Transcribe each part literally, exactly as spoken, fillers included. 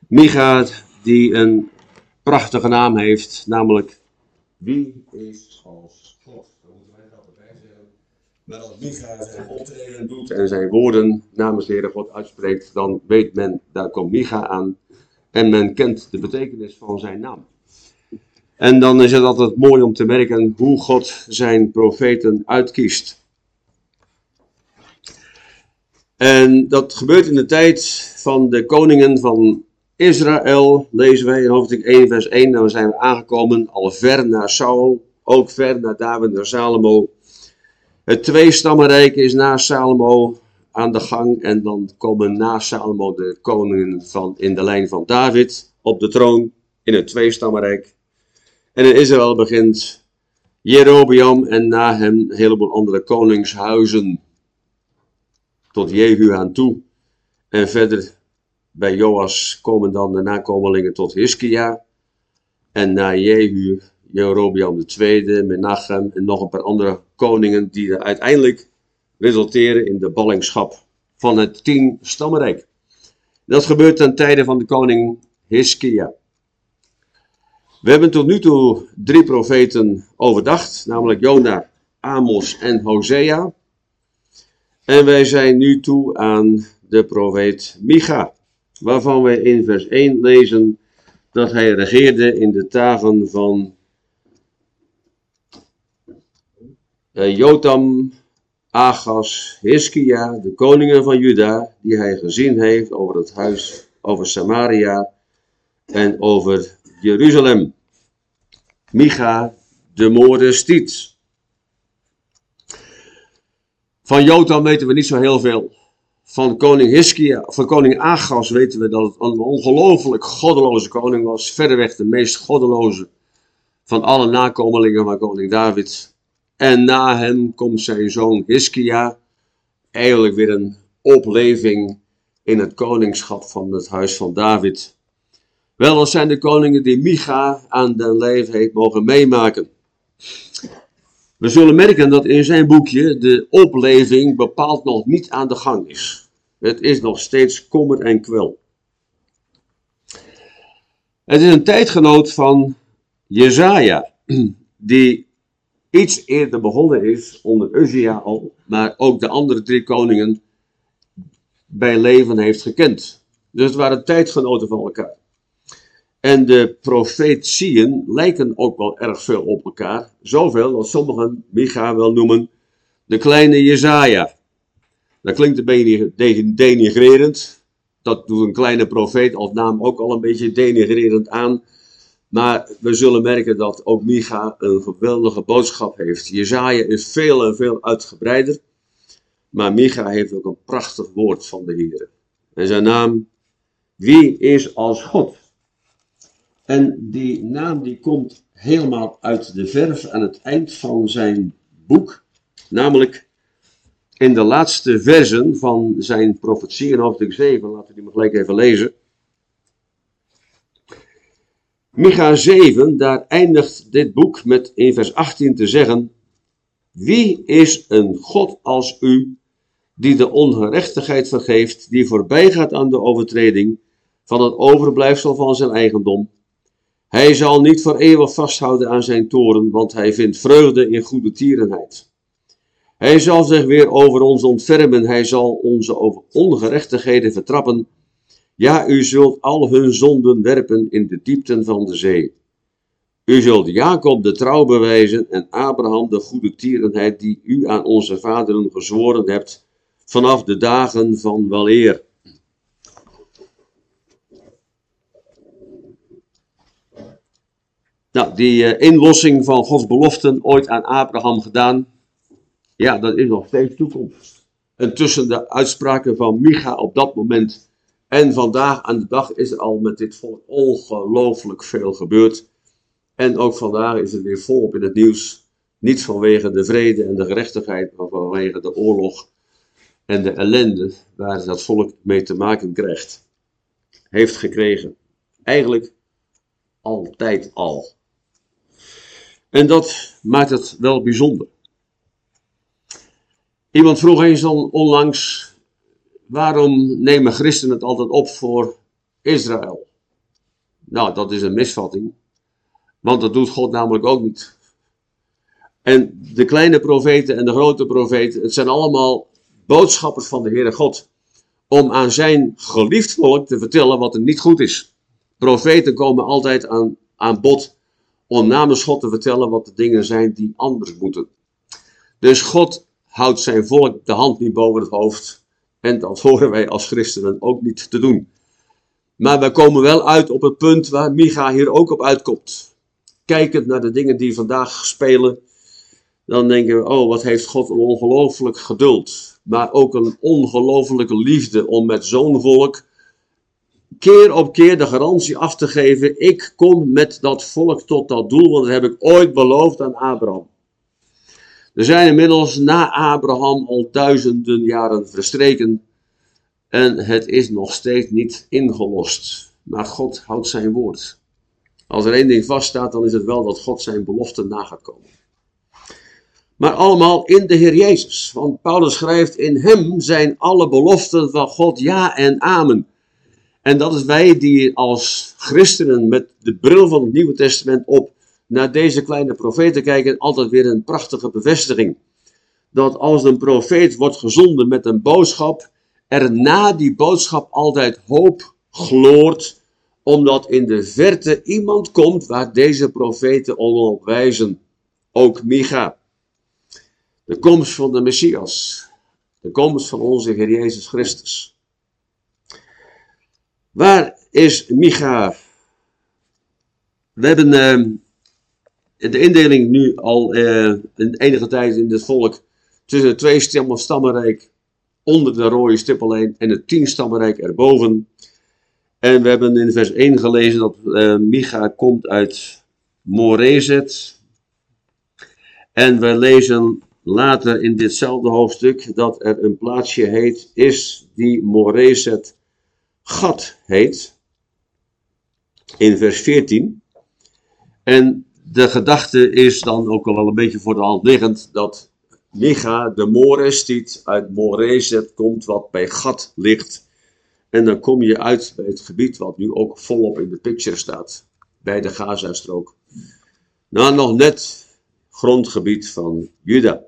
Micha, die een prachtige naam heeft, namelijk wie is als God? Daar moeten wij dat erbij zeggen. Maar als Micha zijn optreden doet en zijn woorden namens de Heere God uitspreekt, dan weet men, daar komt Micha aan. En men kent de betekenis van zijn naam. En dan is het altijd mooi om te merken hoe God zijn profeten uitkiest. En dat gebeurt in de tijd van de koningen van Israël, lezen wij in hoofdstuk één vers één. Dan zijn we aangekomen al ver na Saul, ook ver na David en Salomo. Het tweestammenrijk is na Salomo aan de gang en dan komen na Salomo de koningen van, in de lijn van David op de troon in het tweestammenrijk. En in Israël begint Jerobeam en na hem een heleboel andere koningshuizen tot Jehu aan toe. En verder bij Joas komen dan de nakomelingen tot Hiskia. En na Jehu, Jerobeam de tweede, Menachem en nog een paar andere koningen die er uiteindelijk resulteren in de ballingschap van het tien stammenrijk. Dat gebeurt ten tijde van de koning Hiskia. We hebben tot nu toe drie profeten overdacht, namelijk Jona, Amos en Hosea. En wij zijn nu toe aan de profeet Micha, waarvan wij in vers één lezen dat hij regeerde in de dagen van uh, Jotam, Achaz, Hiskia, de koningen van Juda, die hij gezien heeft over het huis, over Samaria en over Jeruzalem. Micha, de moordestiet. Van Jotam weten we niet zo heel veel. Van koning Hiskia, van koning Achaz weten we dat het een ongelooflijk goddeloze koning was. Verreweg de meest goddeloze van alle nakomelingen van koning David. En na hem komt zijn zoon Hiskia. Eigenlijk weer een opleving in het koningschap van het huis van David. Wel, dat zijn de koningen die Micha aan den lijf heeft mogen meemaken. We zullen merken dat in zijn boekje de opleving bepaald nog niet aan de gang is. Het is nog steeds kommer en kwel. Het is een tijdgenoot van Jesaja, die iets eerder begonnen is onder Uzia al, maar ook de andere drie koningen bij leven heeft gekend. Dus het waren tijdgenoten van elkaar. En de profetieën lijken ook wel erg veel op elkaar. Zoveel dat sommigen Micha wel noemen de kleine Jesaja. Dat klinkt een beetje denigrerend. Dat doet een kleine profeet als naam ook al een beetje denigrerend aan. Maar we zullen merken dat ook Micha een geweldige boodschap heeft. Jesaja is veel en veel uitgebreider. Maar Micha heeft ook een prachtig woord van de Heer. En zijn naam, wie is als God? En die naam die komt helemaal uit de verf aan het eind van zijn boek. Namelijk in de laatste versen van zijn profetie in hoofdstuk zeven. Laten we die maar gelijk even lezen. Micha zeven, daar eindigt dit boek met in vers achttien te zeggen. Wie is een God als u, die de ongerechtigheid vergeeft, die voorbij gaat aan de overtreding van het overblijfsel van zijn eigendom? Hij zal niet voor eeuwig vasthouden aan zijn toren, want hij vindt vreugde in goede tierenheid. Hij zal zich weer over ons ontfermen, hij zal onze ongerechtigheden vertrappen. Ja, u zult al hun zonden werpen in de diepten van de zee. U zult Jacob de trouw bewijzen en Abraham de goede tierenheid die u aan onze vaderen gezworen hebt, vanaf de dagen van weleer. Nou, die uh, inlossing van Gods beloften ooit aan Abraham gedaan, ja, dat is nog steeds toekomst. En tussen de uitspraken van Micha op dat moment en vandaag aan de dag is er al met dit volk ongelooflijk veel gebeurd. En ook vandaag is het weer volop in het nieuws. Niet vanwege de vrede en de gerechtigheid, maar vanwege de oorlog en de ellende waar dat volk mee te maken krijgt. Heeft gekregen. Eigenlijk altijd al. En dat maakt het wel bijzonder. Iemand vroeg eens dan onlangs, waarom nemen christenen het altijd op voor Israël? Nou, dat is een misvatting. Want dat doet God namelijk ook niet. En de kleine profeten en de grote profeten, het zijn allemaal boodschappers van de Heere God. Om aan zijn geliefd volk te vertellen wat er niet goed is. Profeten komen altijd aan, aan bod om namens God te vertellen wat de dingen zijn die anders moeten. Dus God houdt zijn volk de hand niet boven het hoofd. En dat horen wij als christenen ook niet te doen. Maar wij komen wel uit op het punt waar Micha hier ook op uitkomt. Kijkend naar de dingen die vandaag spelen, dan denken we, oh, wat heeft God een ongelooflijk geduld. Maar ook een ongelooflijke liefde om met zo'n volk keer op keer de garantie af te geven. Ik kom met dat volk tot dat doel, want dat heb ik ooit beloofd aan Abraham. Er zijn inmiddels na Abraham al duizenden jaren verstreken. En het is nog steeds niet ingelost. Maar God houdt zijn woord. Als er één ding vaststaat, dan is het wel dat God zijn belofte na gaat komen. Maar allemaal in de Heer Jezus. Want Paulus schrijft, in hem zijn alle beloften van God ja en amen. En dat is wij die als christenen met de bril van het Nieuwe Testament op naar deze kleine profeten kijken, altijd weer een prachtige bevestiging. Dat als een profeet wordt gezonden met een boodschap, er na die boodschap altijd hoop gloort, omdat in de verte iemand komt waar deze profeten op wijzen. Ook Micha. De komst van de Messias. De komst van onze Heer Jezus Christus. Waar is Micha? We hebben uh, de indeling nu al uh, een enige tijd in het volk tussen het twee stammenrijk onder de rode stippellijn en het tien stammenrijk erboven. En we hebben in vers één gelezen dat uh, Micha komt uit Morezet. En we lezen later in ditzelfde hoofdstuk dat er een plaatsje heet, is die Morezet Gad heet. In vers veertien. En de gedachte is dan ook al wel een beetje voor de hand liggend dat Micha, de Morestiet, uit Morezet komt wat bij Gad ligt. En dan kom je uit bij het gebied wat nu ook volop in de picture staat. Bij de Gazastrook. Nou, nog net grondgebied van Juda.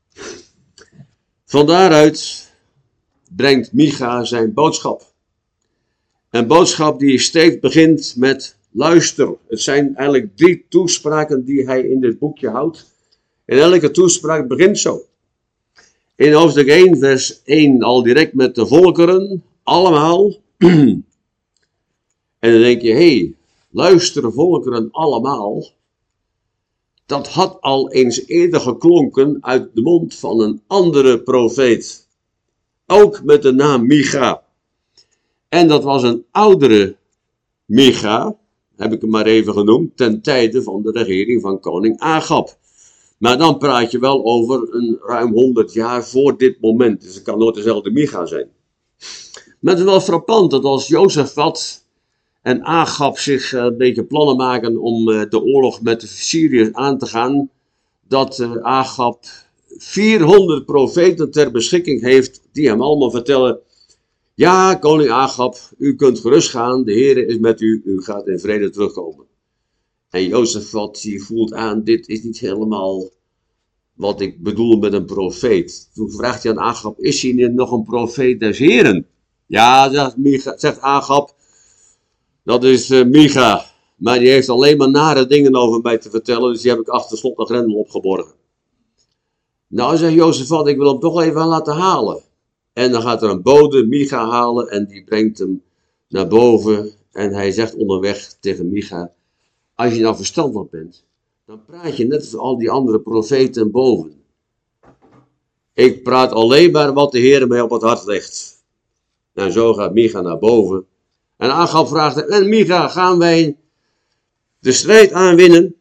Van daaruit brengt Micha zijn boodschap. Een boodschap die steeds begint met luister. Het zijn eigenlijk drie toespraken die hij in dit boekje houdt. En elke toespraak begint zo. In hoofdstuk één, vers één, al direct met de volkeren, allemaal. En dan denk je, hé, hey, luister volkeren allemaal. Dat had al eens eerder geklonken uit de mond van een andere profeet. Ook met de naam Micha. En dat was een oudere Micha, heb ik hem maar even genoemd, ten tijde van de regering van koning Agab. Maar dan praat je wel over een ruim honderd jaar voor dit moment. Dus het kan nooit dezelfde Micha zijn. Maar het is wel frappant dat als Jozefat en Agab zich een beetje plannen maken om de oorlog met de Syriërs aan te gaan, dat Agab vierhonderd profeten ter beschikking heeft die hem allemaal vertellen: ja, koning Agab, u kunt gerust gaan, de Heere is met u, u gaat in vrede terugkomen. En Jozefat die voelt aan, dit is niet helemaal wat ik bedoel met een profeet. Toen vraagt hij aan Agab, is hij nog een profeet des Heren? Ja, zegt, Micha, zegt Agab, dat is uh, Micha. Maar die heeft alleen maar nare dingen over mij te vertellen, dus die heb ik achter slot en grendel opgeborgen. Nou, zegt Jozefat, ik wil hem toch even laten halen. En dan gaat er een bode Micha halen en die brengt hem naar boven. En hij zegt onderweg tegen Micha, als je nou verstandig bent, dan praat je net als al die andere profeten boven. Ik praat alleen maar wat de Heer mij op het hart legt. En zo gaat Micha naar boven. En Agab vraagt hem, en Micha, gaan wij de strijd aanwinnen?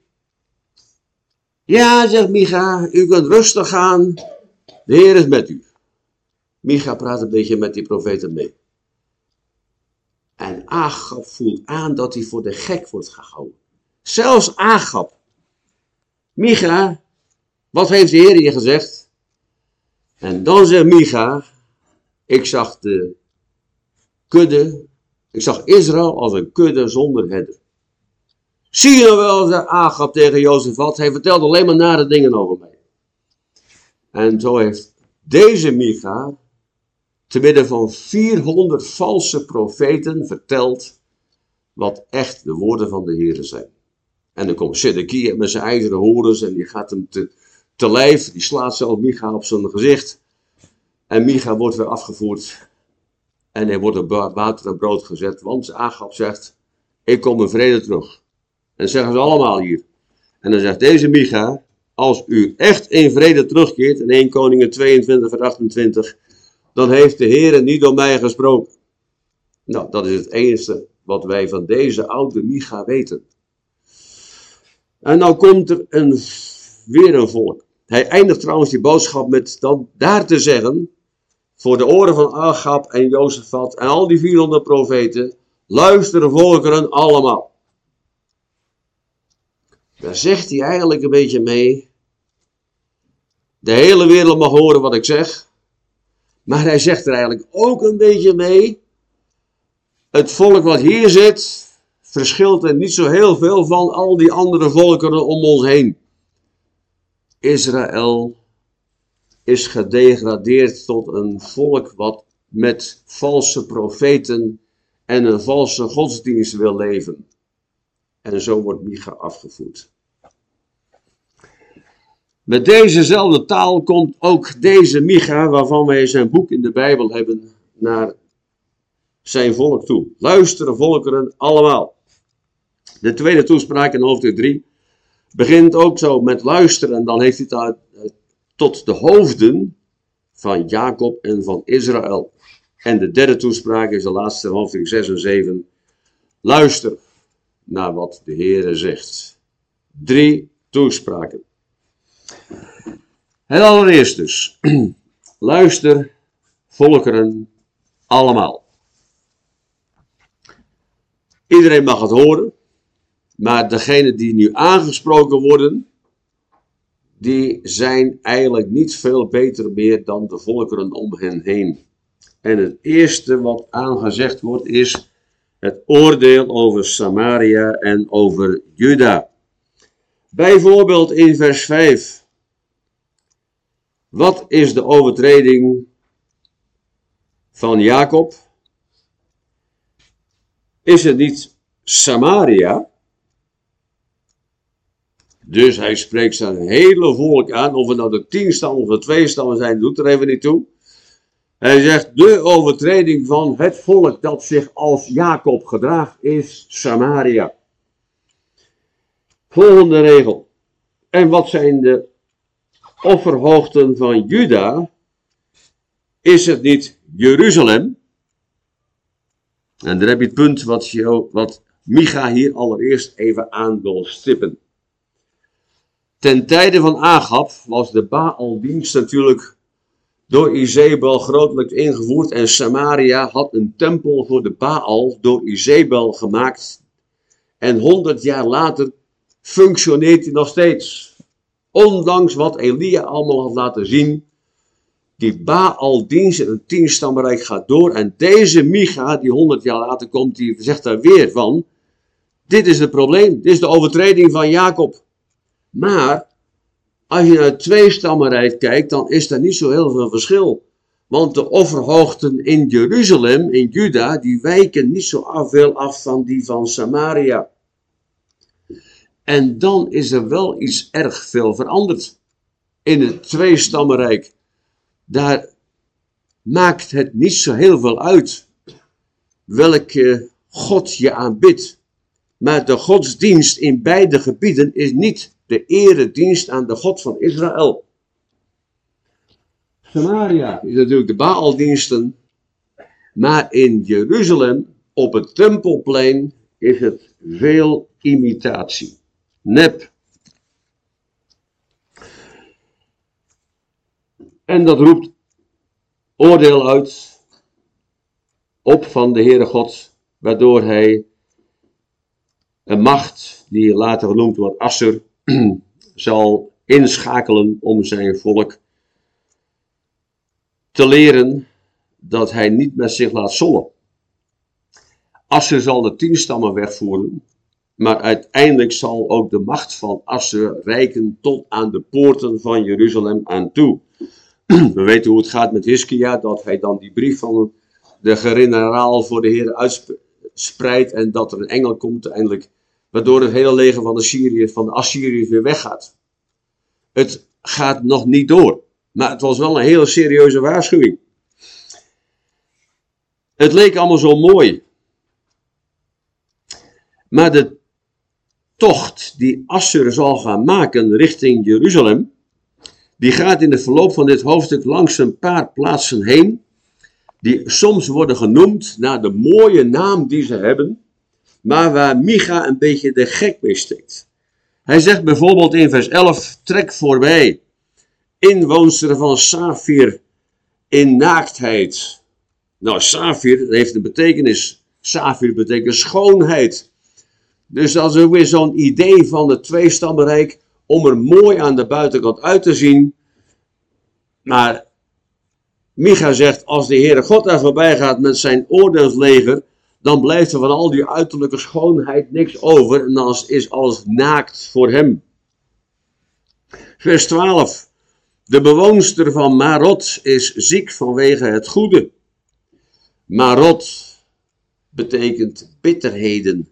Ja, zegt Micha, u kunt rustig gaan, de Heer is met u. Micha praat een beetje met die profeten mee. En Agab voelt aan dat hij voor de gek wordt gehouden. Zelfs Agab. Micha, wat heeft de Heer je gezegd? En dan zegt Micha, ik zag de kudde, ik zag Israël als een kudde zonder herder. Zie je nou wel, zei Agab tegen Jozefat, hij vertelt alleen maar nare dingen over mij. En zo heeft deze Micha, te midden van vierhonderd valse profeten, verteld wat echt de woorden van de Heere zijn. En dan komt Zedekia met zijn ijzeren horens en die gaat hem te, te lijf, die slaat zelf Micha op zijn gezicht. En Micha wordt weer afgevoerd en hij wordt op water en brood gezet, want Agab zegt, ik kom in vrede terug. En dat zeggen ze allemaal hier. En dan zegt deze Micha, als u echt in vrede terugkeert, in eerste Koningen tweeëntwintig vers achtentwintig, dan heeft de Heere niet door mij gesproken. Nou, dat is het enige wat wij van deze oude Micha weten. En nou komt er een, weer een volk. Hij eindigt trouwens die boodschap met dan daar te zeggen, voor de oren van Agab en Jozefat en al die vierhonderd profeten, luisteren volkeren allemaal. Daar zegt hij eigenlijk een beetje mee, de hele wereld mag horen wat ik zeg, maar hij zegt er eigenlijk ook een beetje mee, het volk wat hier zit, verschilt er niet zo heel veel van al die andere volkeren om ons heen. Israël is gedegradeerd tot een volk wat met valse profeten en een valse godsdienst wil leven. En zo wordt Micha afgevoerd. Met dezezelfde taal komt ook deze Micha, waarvan wij zijn boek in de Bijbel hebben, naar zijn volk toe. Luisteren volkeren allemaal. De tweede toespraak in hoofdstuk drie begint ook zo met luisteren. En dan heeft hij het uit, tot de hoofden van Jacob en van Israël. En de derde toespraak is de laatste in hoofdstuk zes en zeven. Luister naar wat de Heere zegt. Drie toespraken. En allereerst dus. Luister volkeren allemaal. Iedereen mag het horen. Maar degenen die nu aangesproken worden, die zijn eigenlijk niet veel beter meer dan de volkeren om hen heen. En het eerste wat aangezegd wordt is het oordeel over Samaria en over Juda. Bijvoorbeeld in vers vijf. Wat is de overtreding van Jacob? Is het niet Samaria? Dus hij spreekt zijn hele volk aan, of het nou de tien stammen of de twee stammen zijn, doet er even niet toe. Hij zegt, de overtreding van het volk dat zich als Jacob gedraagt is Samaria. Volgende regel. En wat zijn de offerhoogten van Juda? Is het niet Jeruzalem? En daar heb je het punt wat, je, wat Micha hier allereerst even aan wil stippen. Ten tijde van Agab was de Baaldienst natuurlijk door Izebel grotelijk ingevoerd. En Samaria had een tempel voor de Baal door Izebel gemaakt. En honderd jaar later functioneert hij nog steeds. Ondanks wat Elia allemaal had laten zien. Die Baaldienst in het tienstammenrijk gaat door. En deze Micha, die honderd jaar later komt, die zegt daar weer van. Dit is het probleem. Dit is de overtreding van Jacob. Maar, als je naar het tweestammenrijk kijkt, dan is er niet zo heel veel verschil. Want de offerhoogten in Jeruzalem, in Juda, die wijken niet zo veel af van die van Samaria. En dan is er wel iets erg veel veranderd. In het tweestammenrijk, daar maakt het niet zo heel veel uit welke God je aanbidt. Maar de godsdienst in beide gebieden is niet de eredienst aan de God van Israël. Samaria is natuurlijk de Baaldiensten. Maar in Jeruzalem, op het tempelplein, is het veel imitatie. Nep. En dat roept oordeel uit op van de Heere God, waardoor hij een macht, die later genoemd wordt Assur, zal inschakelen om zijn volk te leren dat hij niet met zich laat sollen. Assur zal de tien stammen wegvoeren Maar uiteindelijk zal ook de macht van Assur reiken tot aan de poorten van Jeruzalem aan toe. We weten hoe het gaat met Hiskia, dat hij dan die brief van de generaal voor de Heer uitspreidt en dat er een engel komt uiteindelijk, waardoor het hele leger van de, Syriërs, van de Assyriërs weer weggaat. Het gaat nog niet door, maar het was wel een hele serieuze waarschuwing. Het leek allemaal zo mooi. Maar de tocht die Assur zal gaan maken richting Jeruzalem, die gaat in het verloop van dit hoofdstuk langs een paar plaatsen heen, die soms worden genoemd naar de mooie naam die ze hebben, maar waar Micha een beetje de gek mee steekt. Hij zegt bijvoorbeeld in vers elf, trek voorbij, inwoonster van Safir in naaktheid. Nou, Safir heeft een betekenis. Safir betekent schoonheid. Dus dat is ook weer zo'n idee van het tweestammenrijk om er mooi aan de buitenkant uit te zien. Maar Micha zegt, als de Heere God daar voorbij gaat met zijn oordeelsleger, dan blijft er van al die uiterlijke schoonheid niks over en dan is alles naakt voor hem. Vers twaalf. De bewoonster van Marot is ziek vanwege het goede. Marot betekent bitterheden.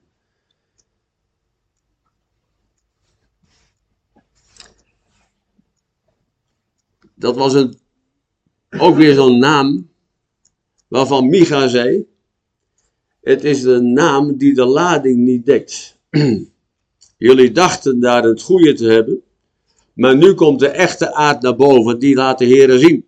Dat was een, ook weer zo'n naam waarvan Micha zei, het is een naam die de lading niet dekt. Jullie dachten daar het goede te hebben, maar nu komt de echte aard naar boven, die laat de Heere zien.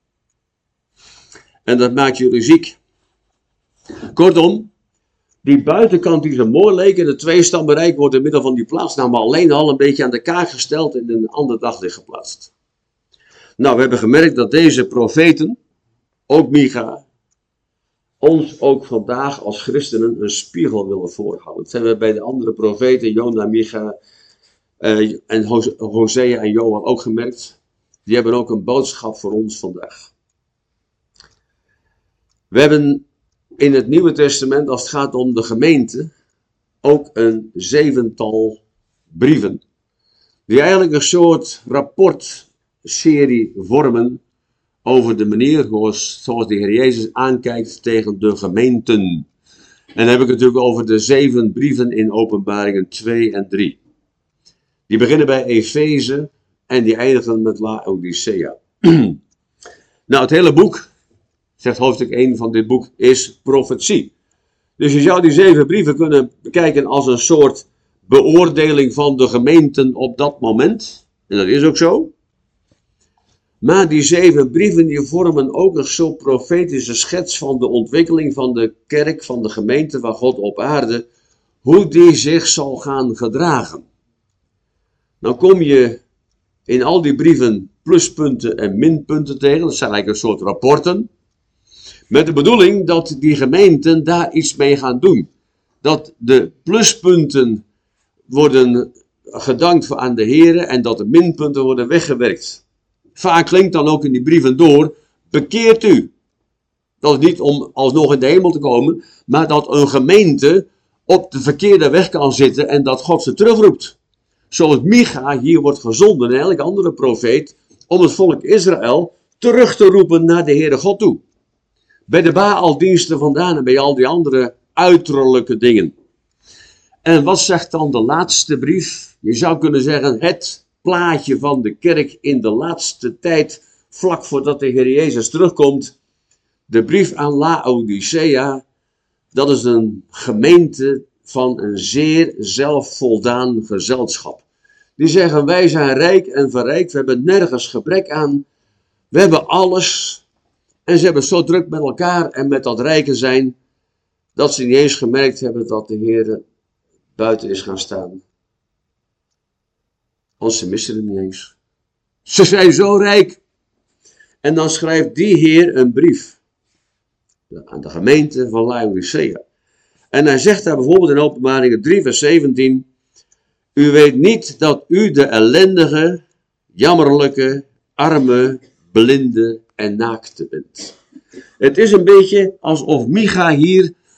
En dat maakt jullie ziek. Kortom, die buitenkant die zo mooi leek in het tweestammenrijk wordt in middel van die plaatsnamen alleen al een beetje aan de kaak gesteld en in een ander daglicht geplaatst. Nou, we hebben gemerkt dat deze profeten, ook Micha, ons ook vandaag als christenen een spiegel willen voorhouden. Dat hebben we bij de andere profeten, Jona, Micha uh, en Hosea en Johan ook gemerkt. Die hebben ook een boodschap voor ons vandaag. We hebben in het Nieuwe Testament, als het gaat om de gemeente, ook een zevental brieven. Die eigenlijk een soort rapportserie vormen over de manier zoals de Heer Jezus aankijkt tegen de gemeenten. En dan heb ik het natuurlijk over de zeven brieven in Openbaringen twee en drie. Die beginnen bij Efeze en die eindigen met Laodicea. Nou, het hele boek, zegt hoofdstuk één van dit boek, is profetie. Dus je zou die zeven brieven kunnen bekijken als een soort beoordeling van de gemeenten op dat moment. En dat is ook zo. Maar die zeven brieven die vormen ook een soort profetische schets van de ontwikkeling van de kerk, van de gemeente van God op aarde. Hoe die zich zal gaan gedragen. Nou kom je in al die brieven pluspunten en minpunten tegen. Dat zijn eigenlijk een soort rapporten. Met de bedoeling dat die gemeenten daar iets mee gaan doen. Dat de pluspunten worden gedankt voor aan de Heer en dat de minpunten worden weggewerkt. Vaak klinkt dan ook in die brieven door, bekeert u. Dat is niet om alsnog in de hemel te komen, maar dat een gemeente op de verkeerde weg kan zitten en dat God ze terugroept. Zoals Micha hier wordt gezonden en elke andere profeet, om het volk Israël terug te roepen naar de Heere God toe. Bij de Baaldiensten vandaan en bij al die andere uiterlijke dingen. En wat zegt dan de laatste brief? Je zou kunnen zeggen het plaatje van de kerk in de laatste tijd, vlak voordat de Heer Jezus terugkomt. De brief aan Laodicea, dat is een gemeente van een zeer zelfvoldaan gezelschap. Die zeggen, wij zijn rijk en verrijkt, we hebben nergens gebrek aan, we hebben alles. En ze hebben zo druk met elkaar en met dat rijken zijn, dat ze niet eens gemerkt hebben dat de Heer buiten is gaan staan. Want ze missen hem niet eens. Ze zijn zo rijk. En dan schrijft die Heer een brief aan de gemeente van Laodicea. En hij zegt daar bijvoorbeeld in Openbaringen drie vers zeventien. U weet niet dat u de ellendige, jammerlijke, arme, blinde en naakte bent. Het is een beetje alsof Micha hier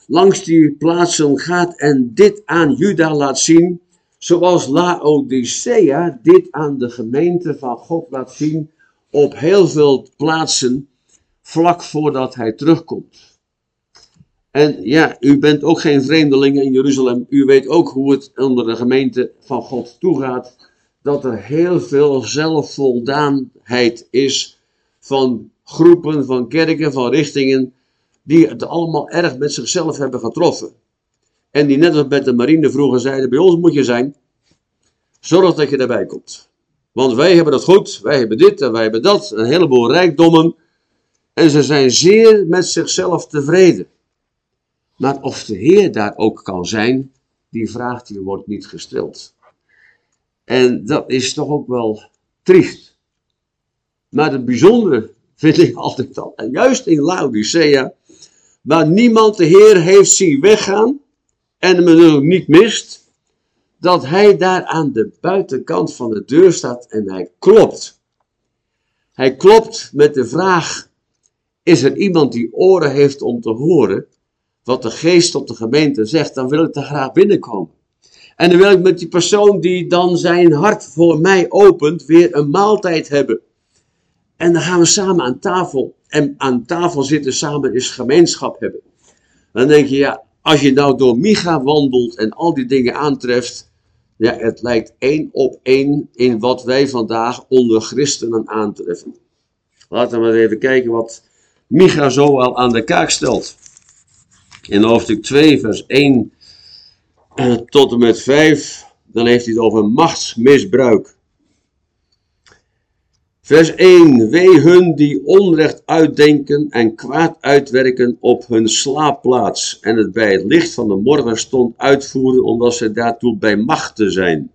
langs die plaatsen gaat en dit aan Juda laat zien, zoals Laodicea dit aan de gemeente van God laat zien op heel veel plaatsen vlak voordat hij terugkomt. En ja, u bent ook geen vreemdeling in Jeruzalem. U weet ook hoe het onder de gemeente van God toegaat. Dat er heel veel zelfvoldaanheid is van groepen, van kerken, van richtingen, die het allemaal erg met zichzelf hebben getroffen. En die net als met de marine vroeger zeiden, bij ons moet je zijn, zorg dat je erbij komt. Want wij hebben het goed, wij hebben dit en wij hebben dat, een heleboel rijkdommen. En ze zijn zeer met zichzelf tevreden. Maar of de Heer daar ook kan zijn, die vraag die wordt niet gesteld. En dat is toch ook wel triest. Maar het bijzondere vind ik altijd dat, en juist in Laodicea, waar niemand de Heer heeft zien weggaan, en hem dus ook niet mist, dat hij daar aan de buitenkant van de deur staat en hij klopt. Hij klopt met de vraag, is er iemand die oren heeft om te horen wat de geest tot de gemeente zegt, dan wil ik er graag binnenkomen. En dan wil ik met die persoon die dan zijn hart voor mij opent, weer een maaltijd hebben. En dan gaan we samen aan tafel. En aan tafel zitten samen is gemeenschap hebben. Dan denk je, ja, als je nou door Micha wandelt en al die dingen aantreft, ja, het lijkt één op één in wat wij vandaag onder christenen aantreffen. Laten we maar even kijken wat Micha zo al aan de kaak stelt. In hoofdstuk twee, vers één eh, tot en met vijf, dan heeft hij het over machtsmisbruik. Vers één, wee hun die onrecht uitdenken en kwaad uitwerken op hun slaapplaats en het bij het licht van de morgenstond uitvoeren omdat ze daartoe bij machte zijn.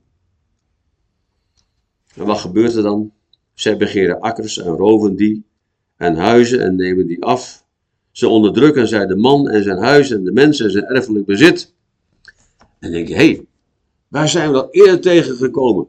En wat gebeurt er dan? Zij begeren akkers en roven die en huizen en nemen die af. Ze onderdrukken zij de man en zijn huis en de mensen en zijn erfelijk bezit. En dan denk je, hé, hey, waar zijn we dat eerder tegengekomen?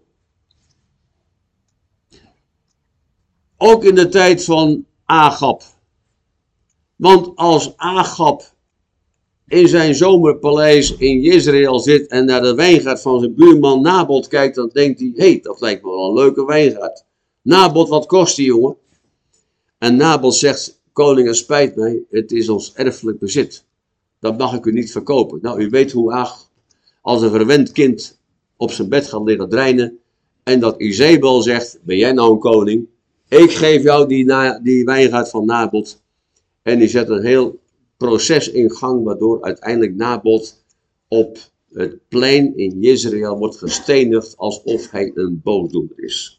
Ook in de tijd van Agab. Want als Agab in zijn zomerpaleis in Jezreel zit en naar de wijngaard van zijn buurman Nabot kijkt, dan denkt hij, hé, hey, dat lijkt me wel een leuke wijngaard. Nabot, wat kost die jongen? En Nabot zegt, koning, het spijt mij, het is ons erfelijk bezit. Dat mag ik u niet verkopen. Nou, u weet hoe Ag, als een verwend kind op zijn bed gaat liggen dreinen, en dat Izebel zegt, ben jij nou een koning? Ik geef jou die, na, die wijngaard van Nabot. En die zet een heel proces in gang, waardoor uiteindelijk Nabot op het plein in Jezreel wordt gestenigd alsof hij een boosdoener is.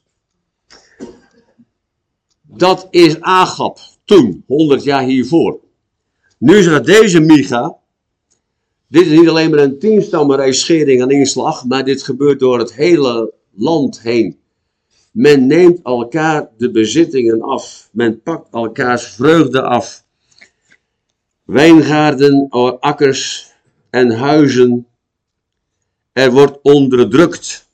Dat is Agab toen, honderd jaar hiervoor. Nu is er deze Micha. Dit is niet alleen maar een tienstammenrij schering en inslag, maar dit gebeurt door het hele land heen. Men neemt elkaar de bezittingen af. Men pakt elkaars vreugde af. Wijngaarden, akkers en huizen. Er wordt onderdrukt.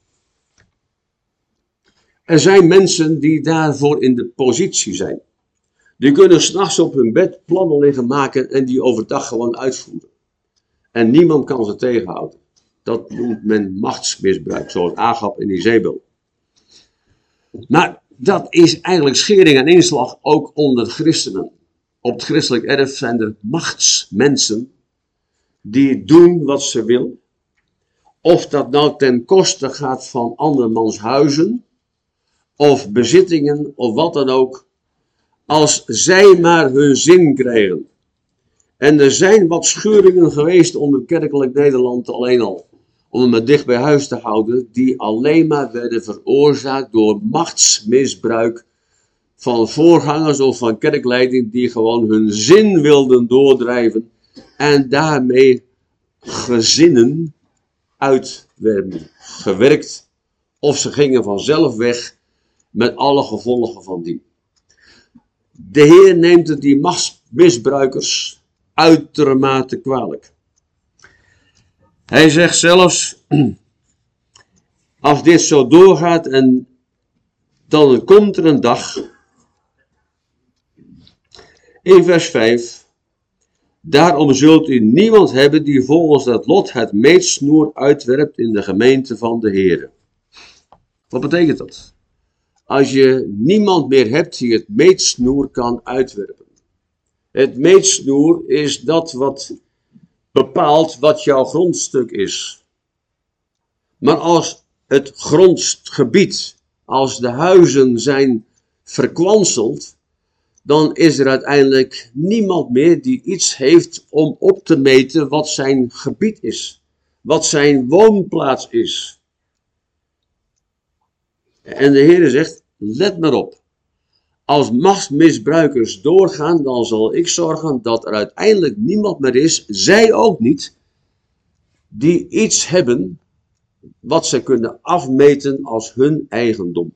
Er zijn mensen die daarvoor in de positie zijn. Die kunnen 's nachts op hun bed plannen liggen maken en die overdag gewoon uitvoeren. En niemand kan ze tegenhouden. Dat noemt men machtsmisbruik, zoals Agab en Izebel. Maar dat is eigenlijk schering en inslag ook onder christenen. Op het christelijk erf zijn er machtsmensen die doen wat ze willen. Of dat nou ten koste gaat van andermans huizen, of bezittingen, of wat dan ook. Als zij maar hun zin krijgen. En er zijn wat scheuringen geweest onder kerkelijk Nederland alleen al. Om het maar dicht bij huis te houden. Die alleen maar werden veroorzaakt door machtsmisbruik van voorgangers of van kerkleiding. Die gewoon hun zin wilden doordrijven. En daarmee gezinnen uit werden gewerkt. Of ze gingen vanzelf weg met alle gevolgen van die. De Heer neemt het die machtsmisbruikers uitermate kwalijk. Hij zegt zelfs, als dit zo doorgaat en dan komt er een dag, in vers vijf, Daarom zult u niemand hebben die volgens dat lot het meetsnoer uitwerpt in de gemeente van de Heere. Wat betekent dat? Als je niemand meer hebt die het meetsnoer kan uitwerpen. Het meetsnoer is dat wat bepaalt wat jouw grondstuk is. Maar als het grondgebied, als de huizen zijn verkwanseld, dan is er uiteindelijk niemand meer die iets heeft om op te meten wat zijn gebied is. Wat zijn woonplaats is. En de Heer zegt, let maar op. Als machtsmisbruikers doorgaan, dan zal ik zorgen dat er uiteindelijk niemand meer is, zij ook niet, die iets hebben wat ze kunnen afmeten als hun eigendom.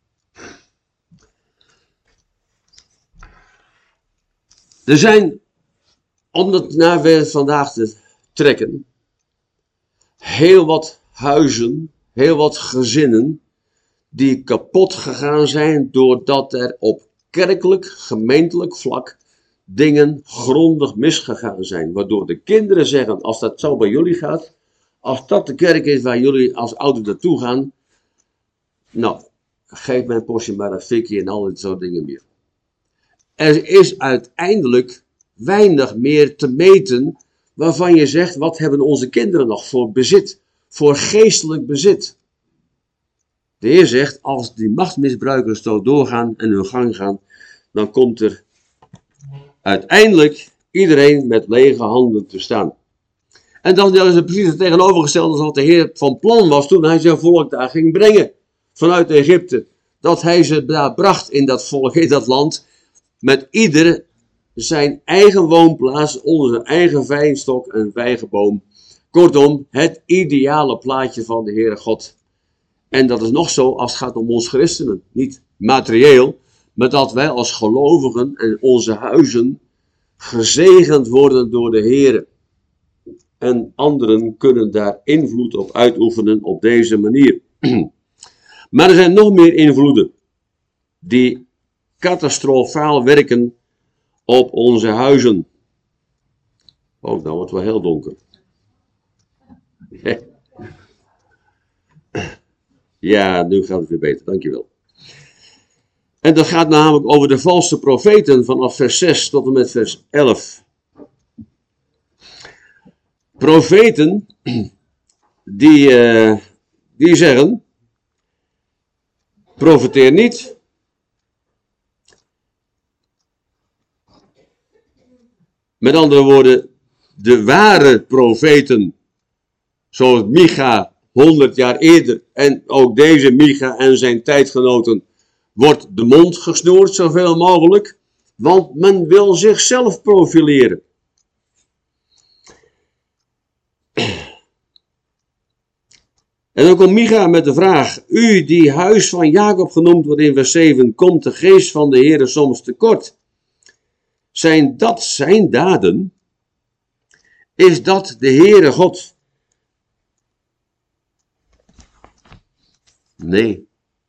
Er zijn, om het naar weer vandaag te trekken, heel wat huizen, heel wat gezinnen, die kapot gegaan zijn doordat er op kerkelijk, gemeentelijk vlak dingen grondig misgegaan zijn. Waardoor de kinderen zeggen, als dat zo bij jullie gaat, als dat de kerk is waar jullie als ouders naartoe gaan, nou, geef mijn portie maar een fikje en al dit soort dingen meer. Er is uiteindelijk weinig meer te meten waarvan je zegt, wat hebben onze kinderen nog voor bezit, voor geestelijk bezit. De Heer zegt, als die machtsmisbruikers zo doorgaan en hun gang gaan, dan komt er uiteindelijk iedereen met lege handen te staan. En dan is het precies het tegenovergestelde als wat de Heer van plan was toen hij zijn volk daar ging brengen. Vanuit Egypte. Dat hij ze daar bracht in dat volk, in dat land. Met ieder zijn eigen woonplaats, onder zijn eigen wijnstok en vijgenboom. Kortom, het ideale plaatje van de Heere God. En dat is nog zo als het gaat om ons christenen. Niet materieel, maar dat wij als gelovigen en onze huizen gezegend worden door de Heere. En anderen kunnen daar invloed op uitoefenen op deze manier. Maar er zijn nog meer invloeden die catastrofaal werken op onze huizen. Oh, nou wordt het wel heel donker. Ja, nu gaat het weer beter, dankjewel. En dat gaat namelijk over de valse profeten vanaf vers zes tot en met vers elf. Profeten, die, uh, die zeggen, profeteer niet. Met andere woorden, de ware profeten, zoals Micha honderd jaar eerder, en ook deze Micha en zijn tijdgenoten, wordt de mond gesnoerd zoveel mogelijk, want men wil zichzelf profileren. En dan komt Micha met de vraag, u die huis van Jacob genoemd wordt in vers zeven, komt de geest van de Heere soms tekort? Zijn dat zijn daden? Is dat de Heere God? Nee.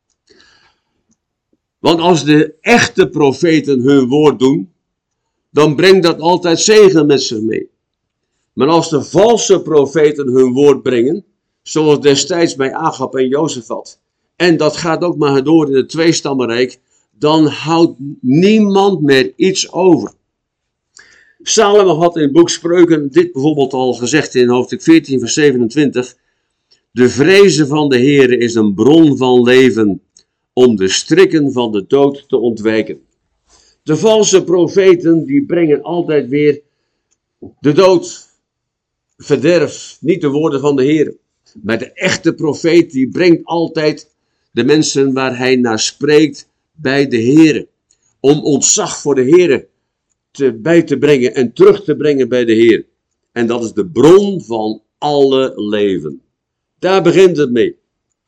Want als de echte profeten hun woord doen, dan brengt dat altijd zegen met zich mee. Maar als de valse profeten hun woord brengen, zoals destijds bij Agab en Jozefat, en dat gaat ook maar door in het tweestammenrijk, dan houdt niemand meer iets over. Salomo had in het boek Spreuken dit bijvoorbeeld al gezegd in hoofdstuk veertien vers zevenentwintig. De vreze van de Heere is een bron van leven, om de strikken van de dood te ontwijken. De valse profeten die brengen altijd weer de dood, verderf, niet de woorden van de Heere. Maar de echte profeet die brengt altijd de mensen waar hij naar spreekt bij de Heere. Om ontzag voor de Heere te, bij te brengen en terug te brengen bij de Heer. En dat is de bron van alle leven. Daar begint het mee.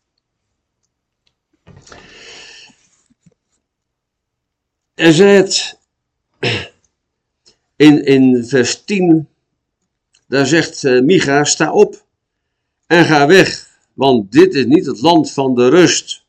Er zegt in, in vers tien, daar zegt uh, Micha, sta op en ga weg, want dit is niet het land van de rust.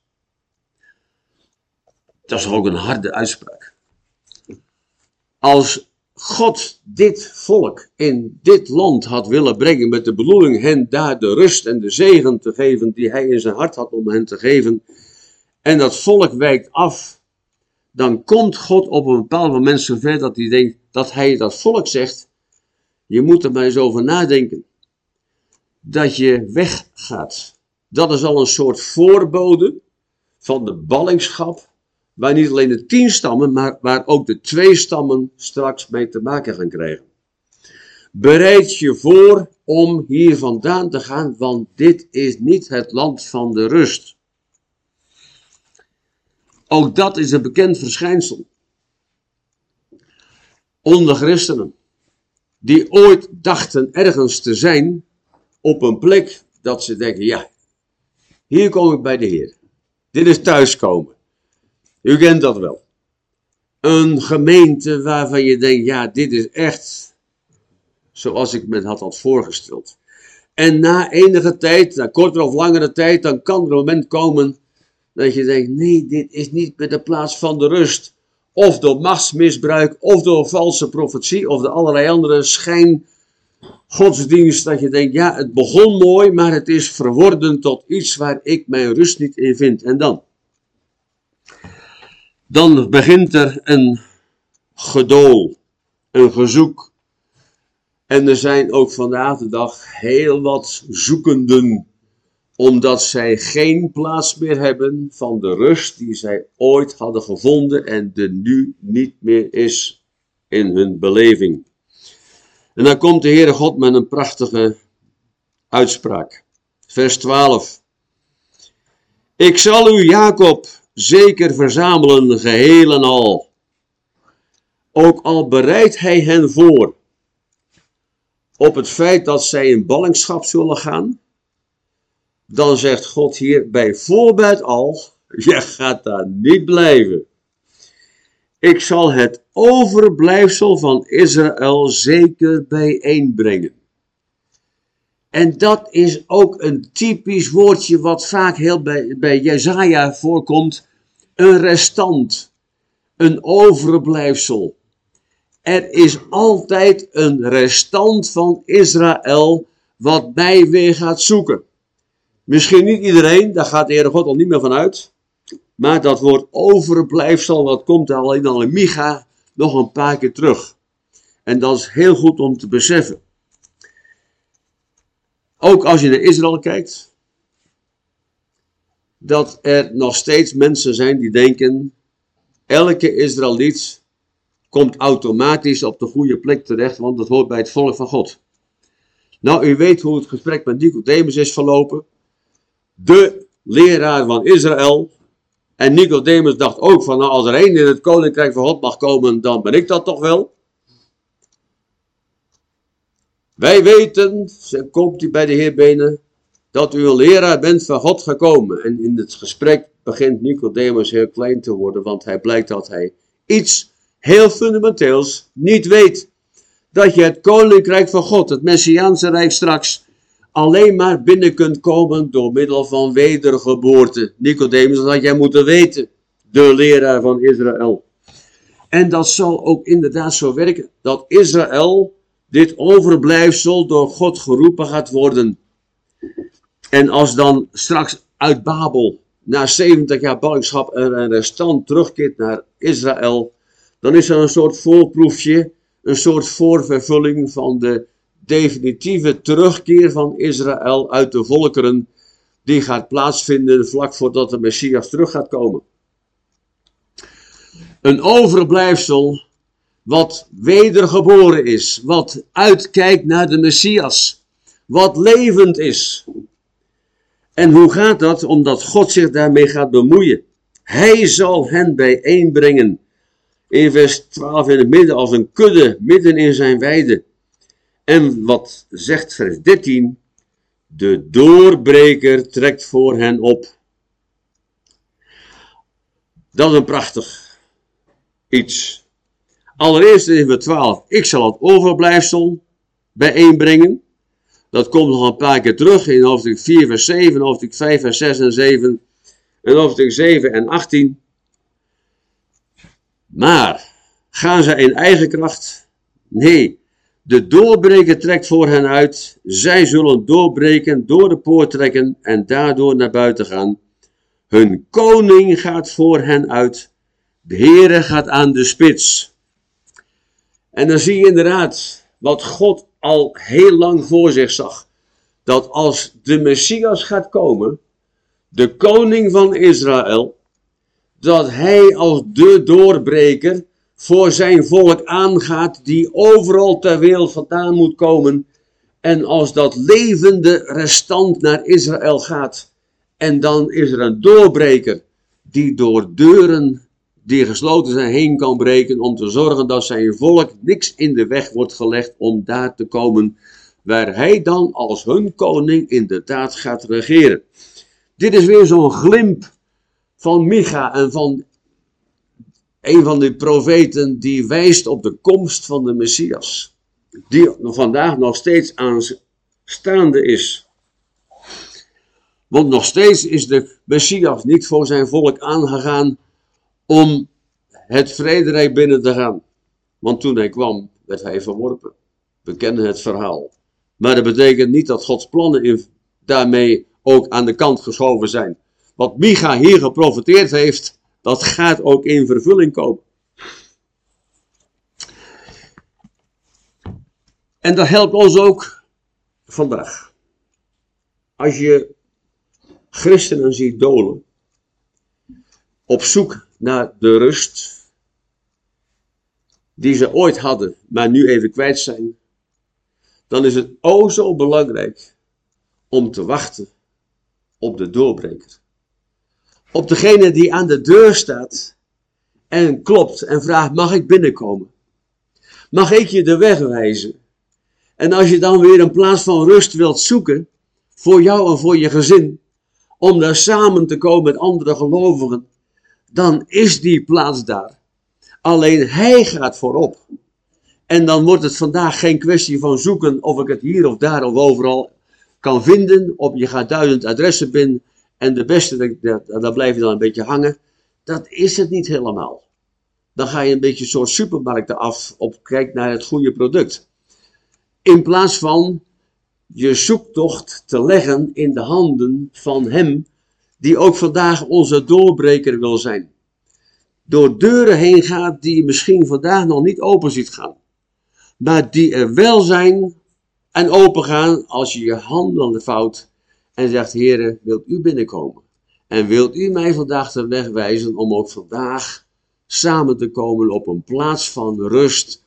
Dat is ook een harde uitspraak. Als God dit volk in dit land had willen brengen met de bedoeling hen daar de rust en de zegen te geven die hij in zijn hart had om hen te geven, en dat volk wijkt af, dan komt God op een bepaald moment zover dat hij denkt, dat hij dat volk zegt, je moet er maar eens over nadenken, dat je weggaat. Dat is al een soort voorbode van de ballingschap, waar niet alleen de tien stammen, maar waar ook de twee stammen straks mee te maken gaan krijgen. Bereid je voor om hier vandaan te gaan, want dit is niet het land van de rust. Ook dat is een bekend verschijnsel. Onder christenen, die ooit dachten ergens te zijn, op een plek dat ze denken, ja, hier kom ik bij de Heer. Dit is thuiskomen. U kent dat wel. Een gemeente waarvan je denkt, ja, dit is echt zoals ik me had, had voorgesteld. En na enige tijd, na kortere of langere tijd, dan kan er een moment komen dat je denkt, nee, dit is niet meer de plaats van de rust. Of door machtsmisbruik, of door valse profetie, of door allerlei andere schijngodsdienst, dat je denkt, ja, het begon mooi, maar het is verworden tot iets waar ik mijn rust niet in vind. En dan? Dan begint er een gedool, een gezoek. En er zijn ook vandaag de dag heel wat zoekenden, omdat zij geen plaats meer hebben van de rust die zij ooit hadden gevonden en de nu niet meer is in hun beleving. En dan komt de Heere God met een prachtige uitspraak. Vers twaalf. Ik zal u, Jacob, zeker verzamelen, geheel en al. Ook al bereidt hij hen voor op het feit dat zij in ballingschap zullen gaan, dan zegt God hier bij voorbaat al, je gaat daar niet blijven. Ik zal het overblijfsel van Israël zeker bijeenbrengen. En dat is ook een typisch woordje wat vaak heel bij, bij Jesaja voorkomt. Een restant, een overblijfsel. Er is altijd een restant van Israël wat mij weer gaat zoeken. Misschien niet iedereen, daar gaat de Heere God al niet meer van uit. Maar dat woord overblijfsel, dat komt alleen al in Micha nog een paar keer terug. En dat is heel goed om te beseffen. Ook als je naar Israël kijkt, dat er nog steeds mensen zijn die denken, elke Israëliet komt automatisch op de goede plek terecht, want dat hoort bij het volk van God. Nou, u weet hoe het gesprek met Nicodemus is verlopen. De leraar van Israël. En Nicodemus dacht ook van, nou, als er één in het koninkrijk van God mag komen, dan ben ik dat toch wel. Wij weten, komt hij bij de Heer benen, dat u een leraar bent van God gekomen. En in het gesprek begint Nicodemus heel klein te worden, want hij blijkt dat hij iets heel fundamenteels niet weet. Dat je het koninkrijk van God, het Messiaanse rijk straks, alleen maar binnen kunt komen door middel van wedergeboorte. Nicodemus, dat had jij moeten weten, de leraar van Israël. En dat zal ook inderdaad zo werken, dat Israël, dit overblijfsel, door God geroepen gaat worden. En als dan straks uit Babel, na zeventig jaar ballingschap, er een restant terugkeert naar Israël, dan is er een soort voorproefje, een soort voorvervulling van de definitieve terugkeer van Israël uit de volkeren, die gaat plaatsvinden vlak voordat de Messias terug gaat komen. Een overblijfsel wat wedergeboren is, wat uitkijkt naar de Messias, wat levend is. En hoe gaat dat? Omdat God zich daarmee gaat bemoeien. Hij zal hen bijeenbrengen. In vers twaalf in het midden als een kudde midden in zijn weide. En wat zegt vers dertien? De doorbreker trekt voor hen op. Dat is een prachtig iets. Allereerst in vers twaalf. Ik zal het overblijfsel bijeenbrengen. Dat komt nog een paar keer terug in hoofdstuk vier vers zeven, hoofdstuk vijf vers zes en zeven. En hoofdstuk zeven en achttien. Maar gaan zij in eigen kracht, Nee, de doorbreker trekt voor hen uit. Zij zullen doorbreken, door de poort trekken en daardoor naar buiten gaan. Hun koning gaat voor hen uit. De Heere gaat aan de spits. En dan zie je inderdaad wat God al heel lang voor zich zag. Dat als de Messias gaat komen, de koning van Israël, dat hij als de doorbreker voor zijn volk aangaat, die overal ter wereld vandaan moet komen. En als dat levende restant naar Israël gaat, en dan is er een doorbreker die door deuren die gesloten zijn heen kan breken, om te zorgen dat zijn volk niks in de weg wordt gelegd om daar te komen, waar hij dan als hun koning inderdaad gaat regeren. Dit is weer zo'n glimp van Micha en van een van de profeten die wijst op de komst van de Messias. Die vandaag nog steeds aanstaande is. Want nog steeds is de Messias niet voor zijn volk aangegaan om het vrederijk binnen te gaan. Want toen hij kwam, werd hij verworpen. We kennen het verhaal. Maar dat betekent niet dat Gods plannen in, daarmee ook aan de kant geschoven zijn. Wat Micha hier geprofeteerd heeft, dat gaat ook in vervulling komen. En dat helpt ons ook vandaag. Als je christenen ziet dolen, op zoek naar de rust die ze ooit hadden, maar nu even kwijt zijn, dan is het o zo belangrijk om te wachten op de doorbreker. Op degene die aan de deur staat en klopt en vraagt, mag ik binnenkomen? Mag ik je de weg wijzen? En als je dan weer een plaats van rust wilt zoeken, voor jou en voor je gezin, om daar samen te komen met andere gelovigen, dan is die plaats daar. Alleen hij gaat voorop. En dan wordt het vandaag geen kwestie van zoeken of ik het hier of daar of overal kan vinden. Of je gaat duizend adressen binnen en de beste, daar blijf je dan een beetje hangen. Dat is het niet helemaal. Dan ga je een beetje een soort supermarkten af op kijk naar het goede product. In plaats van je zoektocht te leggen in de handen van hem die ook vandaag onze doorbreker wil zijn. Door deuren heen gaat die je misschien vandaag nog niet open ziet gaan. Maar die er wel zijn en open gaan als je je handen vouwt en zegt, Heere, wilt u binnenkomen? En wilt u mij vandaag de weg wijzen om ook vandaag samen te komen op een plaats van rust.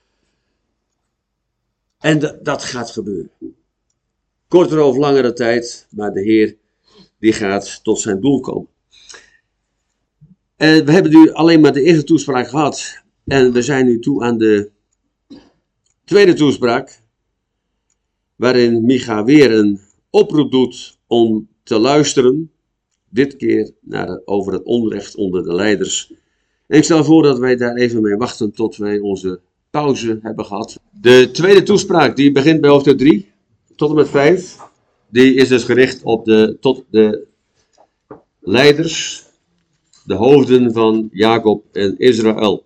En d- dat gaat gebeuren. Kortere of langere tijd, maar de Heer die gaat tot zijn doel komen. En we hebben nu alleen maar de eerste toespraak gehad. En we zijn nu toe aan de tweede toespraak. Waarin Micha weer een oproep doet om te luisteren. Dit keer naar, over het onrecht onder de leiders. En ik stel voor dat wij daar even mee wachten tot wij onze pauze hebben gehad. De tweede toespraak die begint bij hoofdstuk drie tot en met vijf. Die is dus gericht op de, tot de leiders, de hoofden van Jacob en Israël.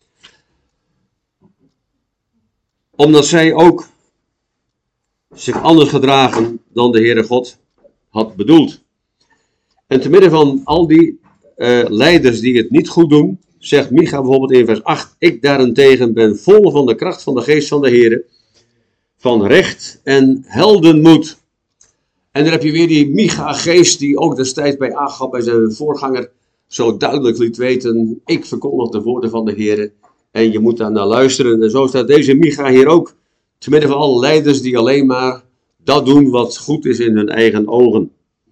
Omdat zij ook zich anders gedragen dan de Heere God had bedoeld. En te midden van al die uh, leiders die het niet goed doen, zegt Micha bijvoorbeeld in vers acht, ik daarentegen ben vol van de kracht van de geest van de Heere, van recht en heldenmoed. En dan heb je weer die Micha-geest die ook destijds bij Agab, bij zijn voorganger, zo duidelijk liet weten, ik verkondig de woorden van de Heere en je moet daar naar luisteren. En zo staat deze Micha hier ook, te midden van alle leiders die alleen maar dat doen wat goed is in hun eigen ogen.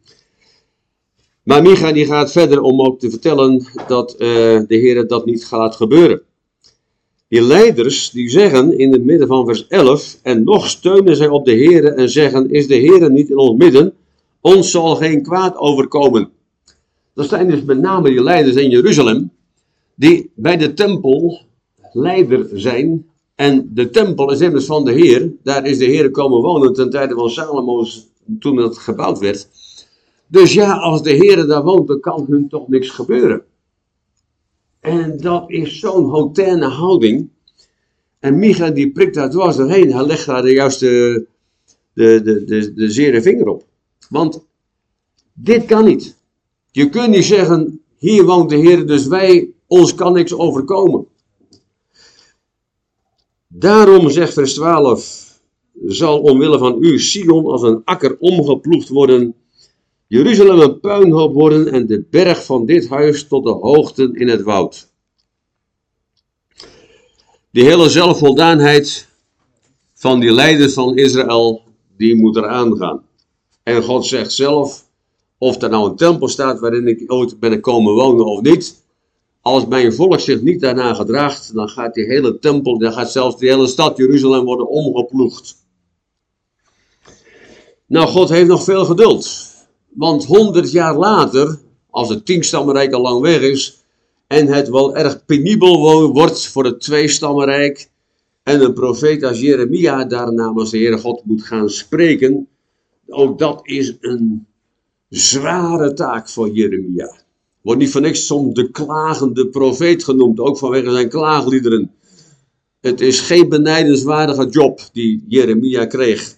Maar Micha die gaat verder om ook te vertellen dat uh, de Heere dat niet gaat gebeuren. Die leiders die zeggen in het midden van vers elf, en nog steunen zij op de Heere en zeggen, is de Heere niet in ons midden, ons zal geen kwaad overkomen. Dat zijn dus met name die leiders in Jeruzalem, die bij de tempel leider zijn. En de tempel is immers van de Heer, daar is de Heere komen wonen ten tijde van Salomo toen het gebouwd werd. Dus ja, als de Heere daar woont, dan kan hun toch niks gebeuren. En dat is zo'n hautaine houding. En Micha die prikt daar dwars doorheen. Hij legt daar juist de, de, de, de, de zere vinger op. Want dit kan niet. Je kunt niet zeggen, hier woont de Heer, dus wij, ons kan niks overkomen. Daarom, zegt vers twaalf, zal omwille van u Sion als een akker omgeploegd worden, Jeruzalem een puinhoop worden en de berg van dit huis tot de hoogten in het woud. Die hele zelfvoldaanheid van die leiders van Israël, die moet eraan gaan. En God zegt zelf, of er nou een tempel staat waarin ik ooit ben komen wonen of niet, als mijn volk zich niet daarna gedraagt, dan gaat die hele tempel, dan gaat zelfs die hele stad Jeruzalem worden omgeploegd. Nou, God heeft nog veel geduld. Want honderd jaar later, als het tienstammenrijk al lang weg is, en het wel erg penibel wordt voor het tweestammenrijk, en een profeet als Jeremia daar namens de Heere God moet gaan spreken, ook dat is een zware taak voor Jeremia. Wordt niet voor niks soms de klagende profeet genoemd, ook vanwege zijn klaagliederen. Het is geen benijdenswaardige job die Jeremia kreeg.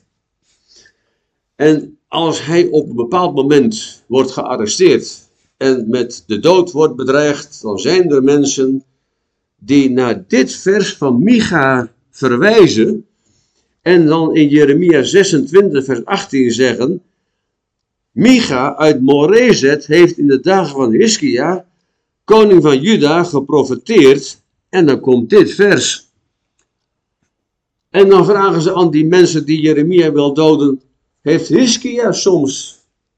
En als hij op een bepaald moment wordt gearresteerd en met de dood wordt bedreigd, dan zijn er mensen die naar dit vers van Micha verwijzen en dan in Jeremia zesentwintig vers achttien zeggen, Micha uit Morezet heeft in de dagen van Hiskia, koning van Juda, geprofeteerd. En dan komt dit vers. En dan vragen ze aan die mensen die Jeremia wil doden, heeft Hiskia soms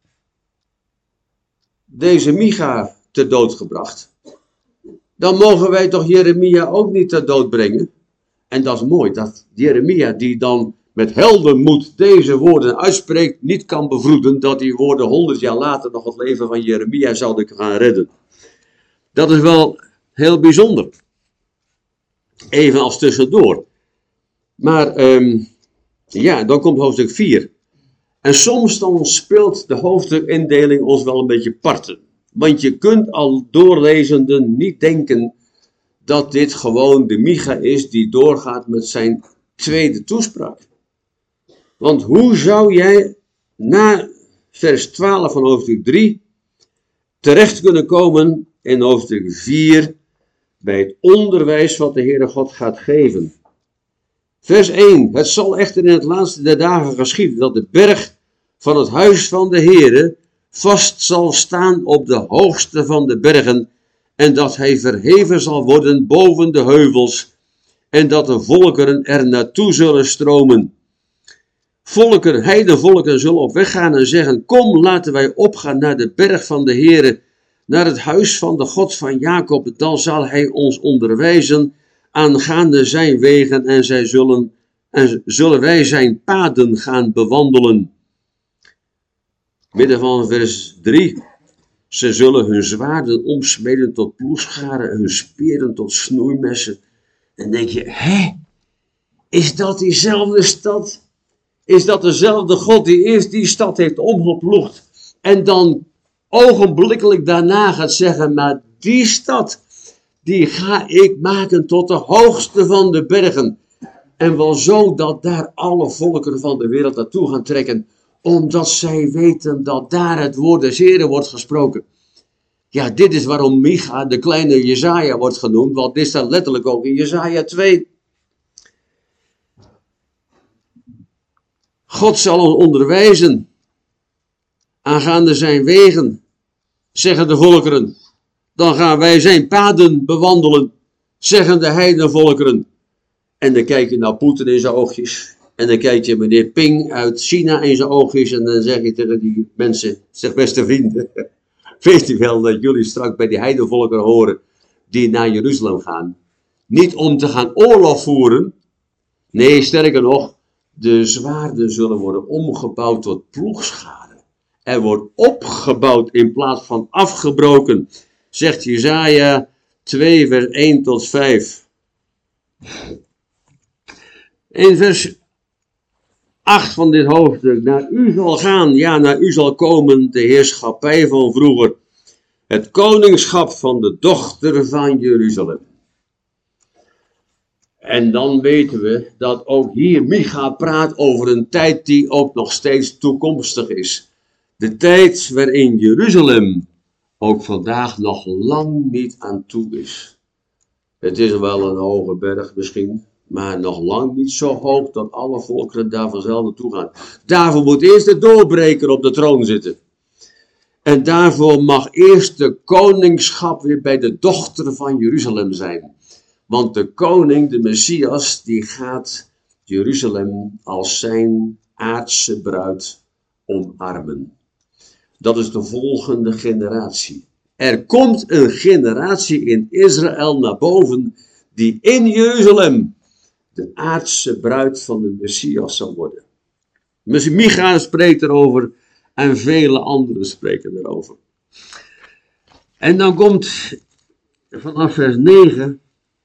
deze Micha ter dood gebracht? Dan mogen wij toch Jeremia ook niet ter dood brengen? En dat is mooi, dat Jeremia die dan met heldenmoed deze woorden uitspreekt, niet kan bevroeden dat die woorden honderd jaar later nog het leven van Jeremia zouden gaan redden. Dat is wel heel bijzonder. Even als tussendoor. Maar um, ja, dan komt hoofdstuk vier. En soms dan speelt de hoofdstukindeling ons wel een beetje parten. Want je kunt al doorlezenden niet denken dat dit gewoon de Micha is die doorgaat met zijn tweede toespraak. Want hoe zou jij na vers twaalf van hoofdstuk drie terecht kunnen komen in hoofdstuk vier bij het onderwijs wat de Heere God gaat geven? Vers één. Het zal echter in het laatste der dagen geschieden dat de berg van het huis van de Heere vast zal staan op de hoogste van de bergen en dat hij verheven zal worden boven de heuvels en dat de volkeren er naartoe zullen stromen. Volken, heidenvolken zullen op weg gaan en zeggen, kom, laten wij opgaan naar de berg van de Heere, naar het huis van de God van Jacob, dan zal hij ons onderwijzen aangaande zijn wegen en, zij zullen, en zullen wij zijn paden gaan bewandelen. Midden van vers drie. Ze zullen hun zwaarden omsmeden tot ploegscharen en hun speren tot snoeimessen. En denk je, hè? Is dat diezelfde stad? Is dat dezelfde God die eerst die stad heeft omgeploegd en dan ogenblikkelijk daarna gaat zeggen, maar die stad, die ga ik maken tot de hoogste van de bergen. En wel zo dat daar alle volkeren van de wereld naartoe gaan trekken, omdat zij weten dat daar het woord des Heren wordt gesproken. Ja, dit is waarom Micha de kleine Jesaja wordt genoemd, want dit staat letterlijk ook in Jesaja twee. God zal ons onderwijzen aangaande zijn wegen, zeggen de volkeren. Dan gaan wij zijn paden bewandelen, zeggen de heidenvolkeren. En dan kijk je naar Poetin in zijn oogjes. En dan kijk je meneer Ping uit China in zijn oogjes. En dan zeg je tegen die mensen, zeg beste vrienden, weet u wel dat jullie straks bij die heidenvolkeren horen die naar Jeruzalem gaan. Niet om te gaan oorlog voeren. Nee, sterker nog, de zwaarden zullen worden omgebouwd tot ploegscharen. Er wordt opgebouwd in plaats van afgebroken. Zegt Jesaja twee vers één tot vijf. In vers acht van dit hoofdstuk. Naar u zal gaan, ja, naar u zal komen de heerschappij van vroeger. Het koningschap van de dochter van Jeruzalem. En dan weten we dat ook hier Micha praat over een tijd die ook nog steeds toekomstig is. De tijd waarin Jeruzalem ook vandaag nog lang niet aan toe is. Het is wel een hoge berg misschien, maar nog lang niet zo hoog dat alle volkeren daar vanzelf naartoe gaan. Daarvoor moet eerst de doorbreker op de troon zitten. En daarvoor mag eerst de koningschap weer bij de dochter van Jeruzalem zijn. Want de koning, de Messias, die gaat Jeruzalem als zijn aardse bruid omarmen. Dat is de volgende generatie. Er komt een generatie in Israël naar boven die in Jeruzalem de aardse bruid van de Messias zal worden. Micha spreekt erover en vele anderen spreken erover. En dan komt vanaf vers negen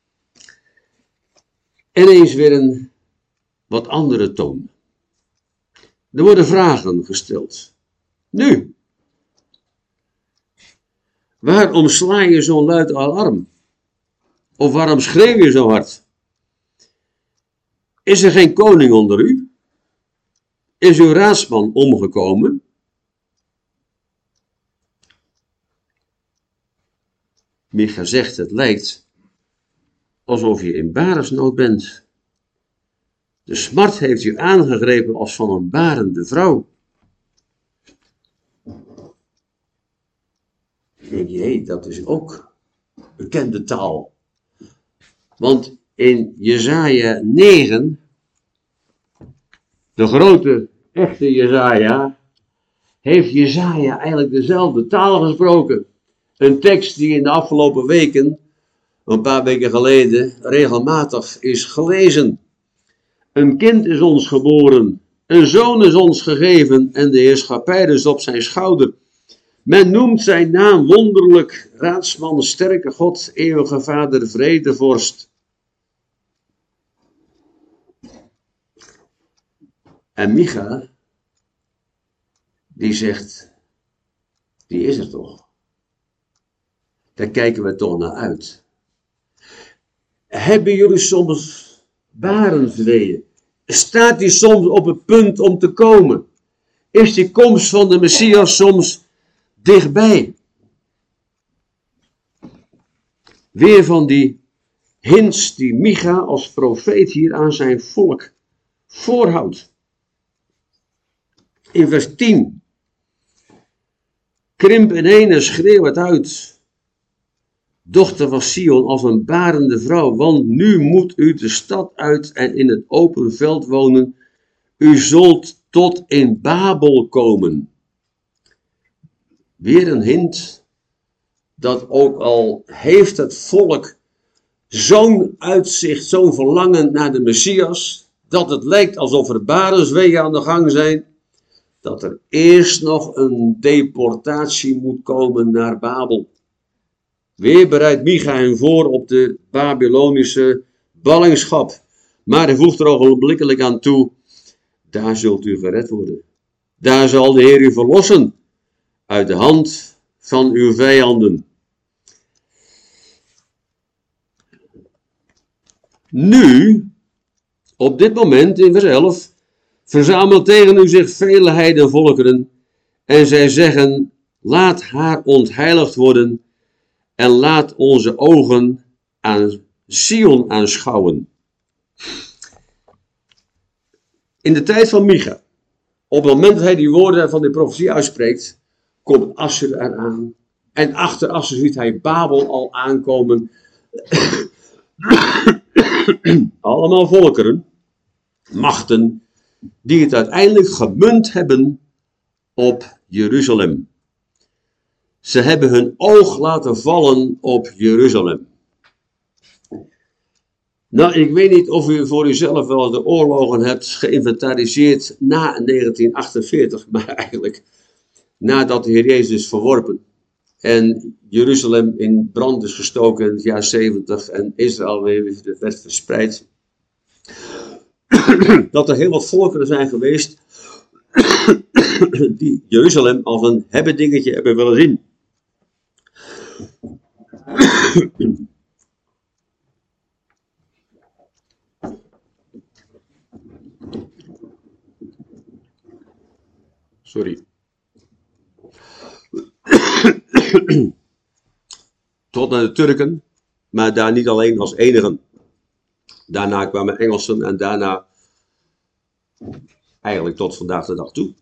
ineens weer een wat andere toon. Er worden vragen gesteld. Nu, waarom sla je zo'n luid alarm? Of waarom schreeuw je zo hard? Is er geen koning onder u? Is uw raadsman omgekomen? Micha zegt, het lijkt alsof je in baresnood bent. De smart heeft u aangegrepen als van een barende vrouw. Ik denk, jee, dat is ook bekende taal. Want in Jesaja negen, de grote, echte Jesaja, heeft Jesaja eigenlijk dezelfde taal gesproken. Een tekst die in de afgelopen weken, een paar weken geleden, regelmatig is gelezen. Een kind is ons geboren, een zoon is ons gegeven en de heerschappij rust op zijn schouder. Men noemt zijn naam wonderlijk, raadsman, sterke God, eeuwige Vader, vredevorst. En Micha, die zegt, die is er toch. Daar kijken we toch naar uit. Hebben jullie soms barensweeën? Staat die soms op het punt om te komen? Is die komst van de Messias soms dichtbij? Weer van die hints die Micha als profeet hier aan zijn volk voorhoudt. In vers tien. Krimp ineen en schreeuw het uit. Dochter van Sion, als een barende vrouw, want nu moet u de stad uit en in het open veld wonen. U zult tot in Babel komen. Weer een hint dat ook al heeft het volk zo'n uitzicht, zo'n verlangen naar de Messias, dat het lijkt alsof er barensweeën aan de gang zijn, dat er eerst nog een deportatie moet komen naar Babel. Weer bereidt Micha hen voor op de Babylonische ballingschap. Maar hij voegt er ogenblikkelijk aan toe, daar zult u gered worden. Daar zal de Heer u verlossen uit de hand van uw vijanden. Nu, op dit moment in vers elf, verzamelt tegen u zich vele heidenvolkeren en zij zeggen, laat haar ontheiligd worden en laat onze ogen aan Sion aanschouwen. In de tijd van Micha, op het moment dat hij die woorden van die profetie uitspreekt, komt Assur eraan. En achter Assur ziet hij Babel al aankomen. Allemaal volkeren, machten, die het uiteindelijk gemunt hebben op Jeruzalem. Ze hebben hun oog laten vallen op Jeruzalem. Nou, ik weet niet of u voor uzelf wel de oorlogen hebt geïnventariseerd na negentien achtenveertig, maar eigenlijk nadat de Heer Jezus is verworpen en Jeruzalem in brand is gestoken in het jaar zeventig en Israël weer werd verspreid, dat er heel wat volkeren zijn geweest die Jeruzalem als een hebbedingetje hebben willen zien. Sorry. Tot naar de Turken, maar daar niet alleen als enigen. Daarna kwamen Engelsen en daarna eigenlijk tot vandaag de dag toe.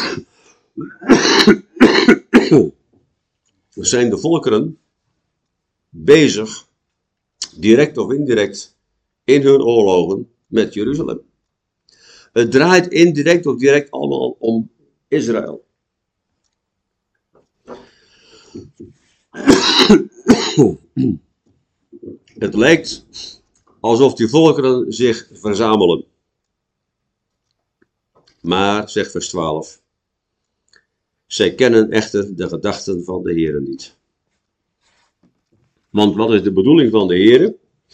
Zijn de volkeren bezig, direct of indirect, in hun oorlogen met Jeruzalem. Het draait indirect of direct allemaal om Israël. Het lijkt alsof die volkeren zich verzamelen. Maar, zegt vers twaalf, zij kennen echter de gedachten van de Heere niet. Want wat is de bedoeling van de Heere?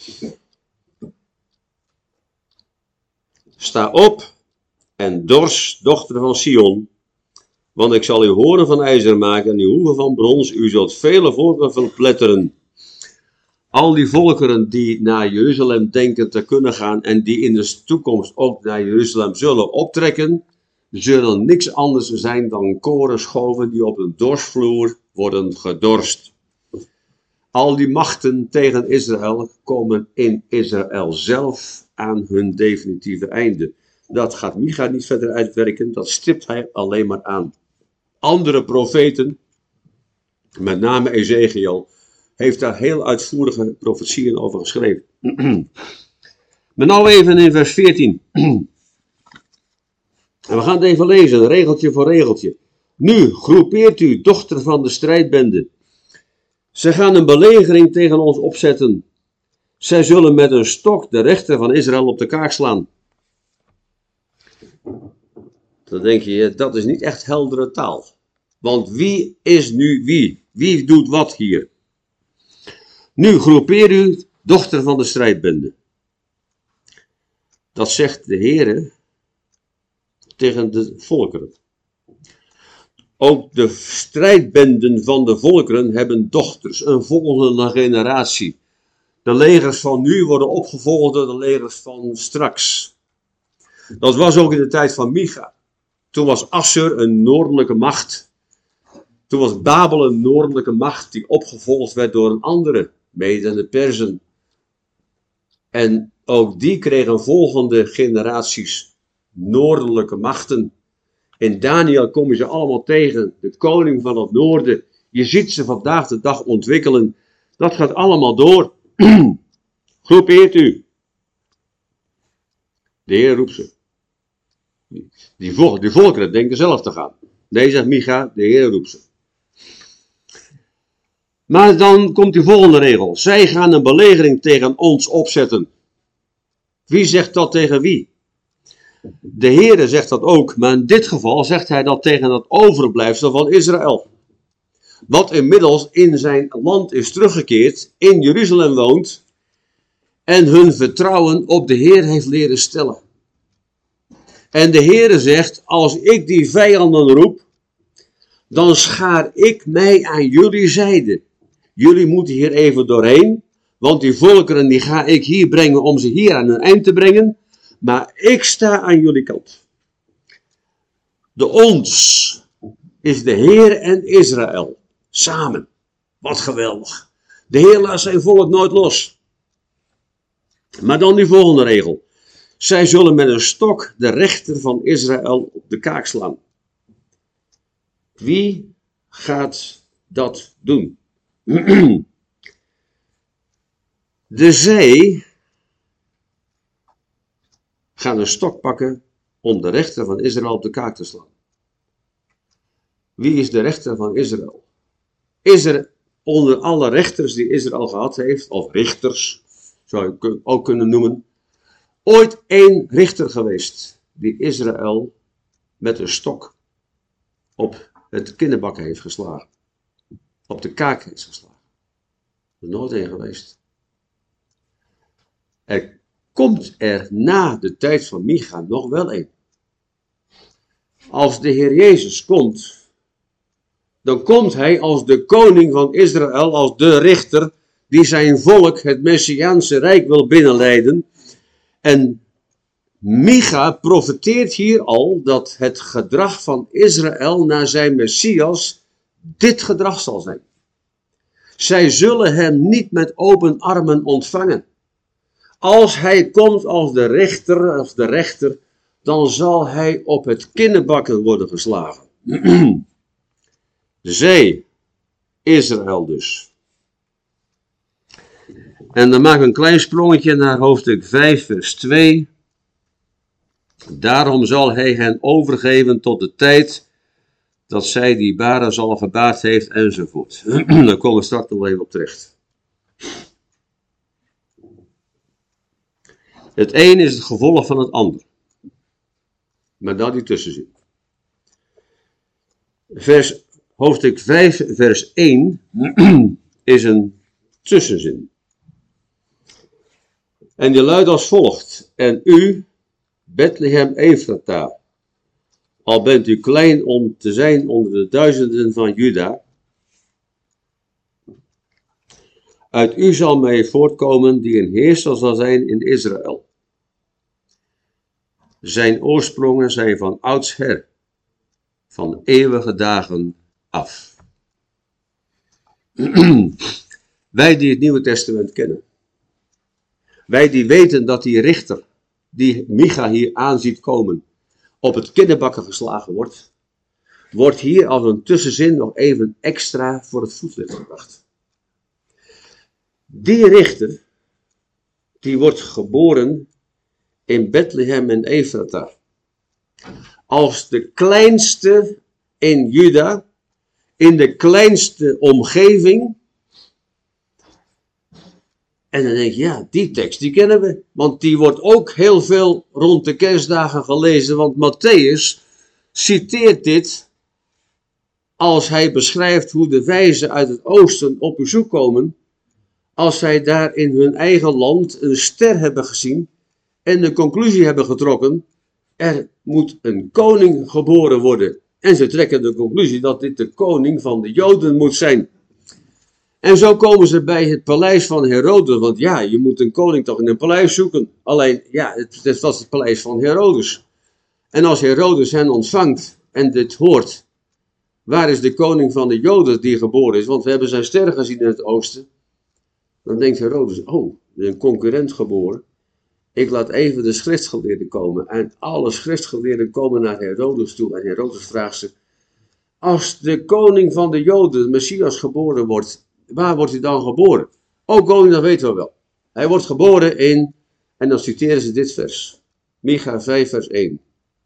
Sta op en dors, dochter van Sion, want ik zal uw horen van ijzer maken en uw hoeven van brons. U zult vele volken verpletteren. Al die volkeren die naar Jeruzalem denken te kunnen gaan en die in de toekomst ook naar Jeruzalem zullen optrekken, zullen niks anders zijn dan korenschoven die op een dorsvloer worden gedorst. Al die machten tegen Israël komen in Israël zelf aan hun definitieve einde. Dat gaat Micha niet verder uitwerken, dat stipt hij alleen maar aan. Andere profeten, met name Ezekiel, heeft daar heel uitvoerige profetieën over geschreven. Maar nou even in vers veertien. En we gaan het even lezen, regeltje voor regeltje. Nu groepeert u, dochter van de strijdbende. Zij gaan een belegering tegen ons opzetten. Zij zullen met een stok de rechter van Israël op de kaak slaan. Dan denk je, dat is niet echt heldere taal. Want wie is nu wie? Wie doet wat hier? Nu groepeer u, dochter van de strijdbende. Dat zegt de Heere tegen de volkeren. Ook de strijdbenden van de volkeren hebben dochters, een volgende generatie. De legers van nu worden opgevolgd door de legers van straks. Dat was ook in de tijd van Micha. Toen was Assur een noordelijke macht. Toen was Babel een noordelijke macht die opgevolgd werd door een andere, Mede en de Perzen. En ook die kregen volgende generaties noordelijke machten. In Daniel kom je ze allemaal tegen, de koning van het noorden. Je ziet ze vandaag de dag ontwikkelen. Dat gaat allemaal door. Groepeert u. De Heer roept ze. Die, vol, die volkeren denken zelf te gaan. Nee, zegt Micha, de Heer roept ze. Maar dan komt die volgende regel. Zij gaan een belegering tegen ons opzetten. Wie zegt dat tegen wie? De Heere zegt dat ook, maar in dit geval zegt hij dat tegen het overblijfsel van Israël. Wat inmiddels in zijn land is teruggekeerd, in Jeruzalem woont en hun vertrouwen op de Heer heeft leren stellen. En de Heere zegt, als ik die vijanden roep, dan schaar ik mij aan jullie zijde. Jullie moeten hier even doorheen, want die volkeren die ga ik hier brengen om ze hier aan hun eind te brengen. Maar ik sta aan jullie kant. De ons is de Heer en Israël. Samen. Wat geweldig. De Heer laat zijn volk nooit los. Maar dan die volgende regel. Zij zullen met een stok de rechter van Israël op de kaak slaan. Wie gaat dat doen? De zee gaan een stok pakken om de rechter van Israël op de kaak te slaan. Wie is de rechter van Israël? Is er onder alle rechters die Israël gehad heeft, of richters, zou je ook kunnen noemen, ooit één richter geweest die Israël met een stok op het kinnebak heeft geslagen? Op de kaak heeft geslagen. Er is nooit één geweest. Er komt er na de tijd van Micha nog wel een. Als de Heer Jezus komt, dan komt hij als de koning van Israël, als de richter, die zijn volk het Messiaanse Rijk wil binnenleiden. En Micha profeteert hier al dat het gedrag van Israël naar zijn Messias dit gedrag zal zijn. Zij zullen hem niet met open armen ontvangen. Als hij komt als de rechter, als de rechter, dan zal hij op het kinnenbakken worden geslagen. Zij, Israël dus. En dan maak ik een klein sprongetje naar hoofdstuk vijf, vers twee. Daarom zal hij hen overgeven tot de tijd dat zij die baren zal gebaard heeft, enzovoort. Daar komen we straks nog even op terecht. Het een is het gevolg van het ander. Maar dan die tussenzin. Vers, hoofdstuk vijf, vers één is een tussenzin. En die luidt als volgt. En u, Bethlehem Efrata, al bent u klein om te zijn onder de duizenden van Juda, uit u zal mij voortkomen die een heerser zal zijn in Israël. Zijn oorsprongen zijn van oudsher, van eeuwige dagen af. Wij die het Nieuwe Testament kennen, wij die weten dat die richter, die Micha hier aan ziet komen, op het kinnenbakken geslagen wordt, wordt hier als een tussenzin nog even extra voor het voetlicht gebracht. Die richter, die wordt geboren in Bethlehem en Efrata. Als de kleinste in Juda, in de kleinste omgeving. En dan denk je, ja, die tekst die kennen we. Want die wordt ook heel veel rond de kerstdagen gelezen. Want Matthäus citeert dit als hij beschrijft hoe de wijzen uit het oosten op bezoek komen. Als zij daar in hun eigen land een ster hebben gezien en de conclusie hebben getrokken, er moet een koning geboren worden. En ze trekken de conclusie dat dit de koning van de Joden moet zijn. En zo komen ze bij het paleis van Herodes, want ja, je moet een koning toch in een paleis zoeken. Alleen, ja, het, het was het paleis van Herodes. En als Herodes hen ontvangt en dit hoort, waar is de koning van de Joden die geboren is? Want we hebben zijn ster gezien in het oosten. Dan denkt Herodes, oh, er is een concurrent geboren. Ik laat even de schriftgeleerden komen. En alle schriftgeleerden komen naar Herodes toe. En Herodes vraagt ze, als de koning van de Joden, de Messias, geboren wordt, waar wordt hij dan geboren? Oh, koning, dat weten we wel. Hij wordt geboren in, en dan citeren ze dit vers. Micha vijf, vers één.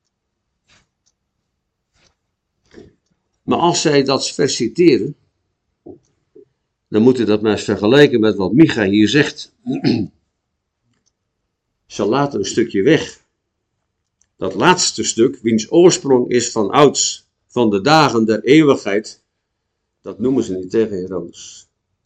Maar als zij dat vers citeren, dan moet je dat maar eens vergelijken met wat Micha hier zegt. Ze laten een stukje weg. Dat laatste stuk, wiens oorsprong is van ouds, van de dagen der eeuwigheid, dat noemen ze niet tegen Herodes.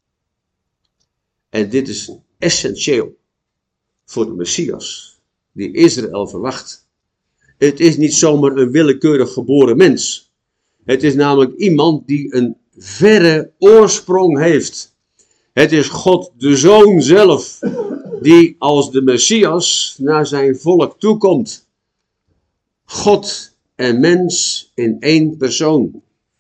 En dit is essentieel voor de Messias, die Israël verwacht. Het is niet zomaar een willekeurig geboren mens. Het is namelijk iemand die een verre oorsprong heeft. Het is God de Zoon zelf, die als de Messias naar zijn volk toekomt. God en mens in één persoon.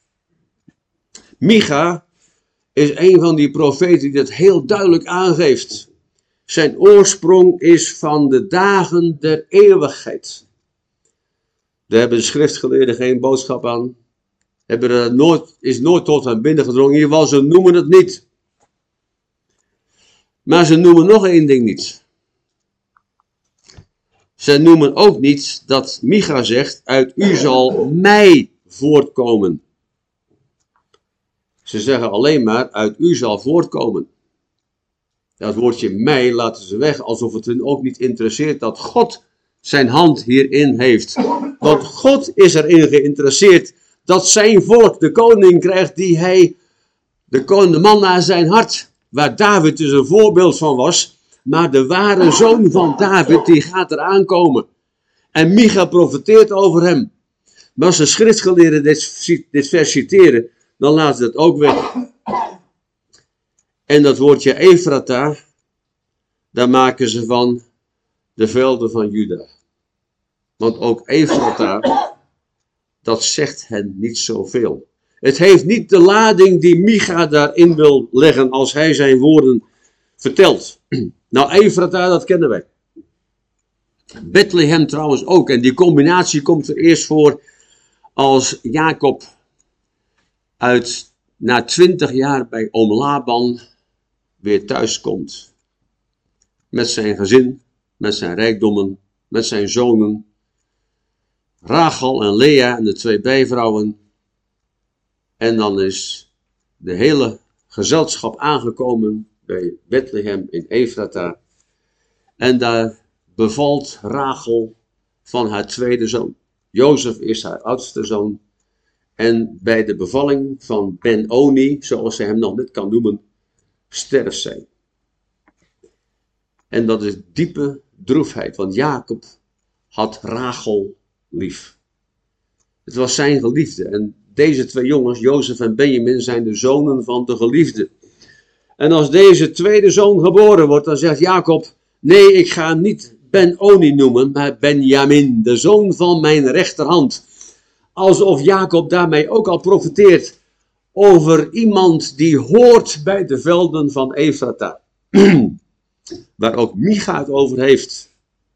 Micha is een van die profeten die dat heel duidelijk aangeeft. Zijn oorsprong is van de dagen der eeuwigheid. Daar hebben de schriftgeleerden geen boodschap aan. Hebben er nooit, is nooit tot hen binnengedrongen. In ieder geval, ze noemen het niet. Maar ze noemen nog één ding niet. Ze noemen ook niet dat Micha zegt, uit u zal mij voortkomen. Ze zeggen alleen maar, uit u zal voortkomen. Dat woordje mij laten ze weg, alsof het hen ook niet interesseert dat God zijn hand hierin heeft. Want God is erin geïnteresseerd dat zijn volk de koning krijgt die hij, de, koning, de man naar zijn hart, waar David dus een voorbeeld van was, maar de ware zoon van David, die gaat eraan komen. En Micha profeteert over hem. Maar als de schriftgeleerden dit, dit vers citeren, dan laten ze het ook weg. En dat woordje Efrata, daar maken ze van de velden van Juda. Want ook Efrata, dat zegt hen niet zoveel. Het heeft niet de lading die Micha daarin wil leggen als hij zijn woorden vertelt. Nou, Efrata, dat kennen wij. Bethlehem trouwens ook. En die combinatie komt er eerst voor als Jacob uit, na twintig jaar bij oom Laban weer thuis komt. Met zijn gezin, met zijn rijkdommen, met zijn zonen. Rachel en Lea en de twee bijvrouwen. En dan is de hele gezelschap aangekomen bij Bethlehem in Efrata. En daar bevalt Rachel van haar tweede zoon. Jozef is haar oudste zoon. En bij de bevalling van Ben-Oni, zoals ze hem nog net kan noemen, sterft zij. En dat is diepe droefheid, want Jacob had Rachel lief. Het was zijn geliefde. En deze twee jongens, Jozef en Benjamin, zijn de zonen van de geliefde. En als deze tweede zoon geboren wordt, dan zegt Jacob: nee, ik ga hem niet Ben-Oni noemen, maar Benjamin, de zoon van mijn rechterhand. Alsof Jacob daarmee ook al profeteert over iemand die hoort bij de velden van Efrata. Waar ook Micha het over heeft.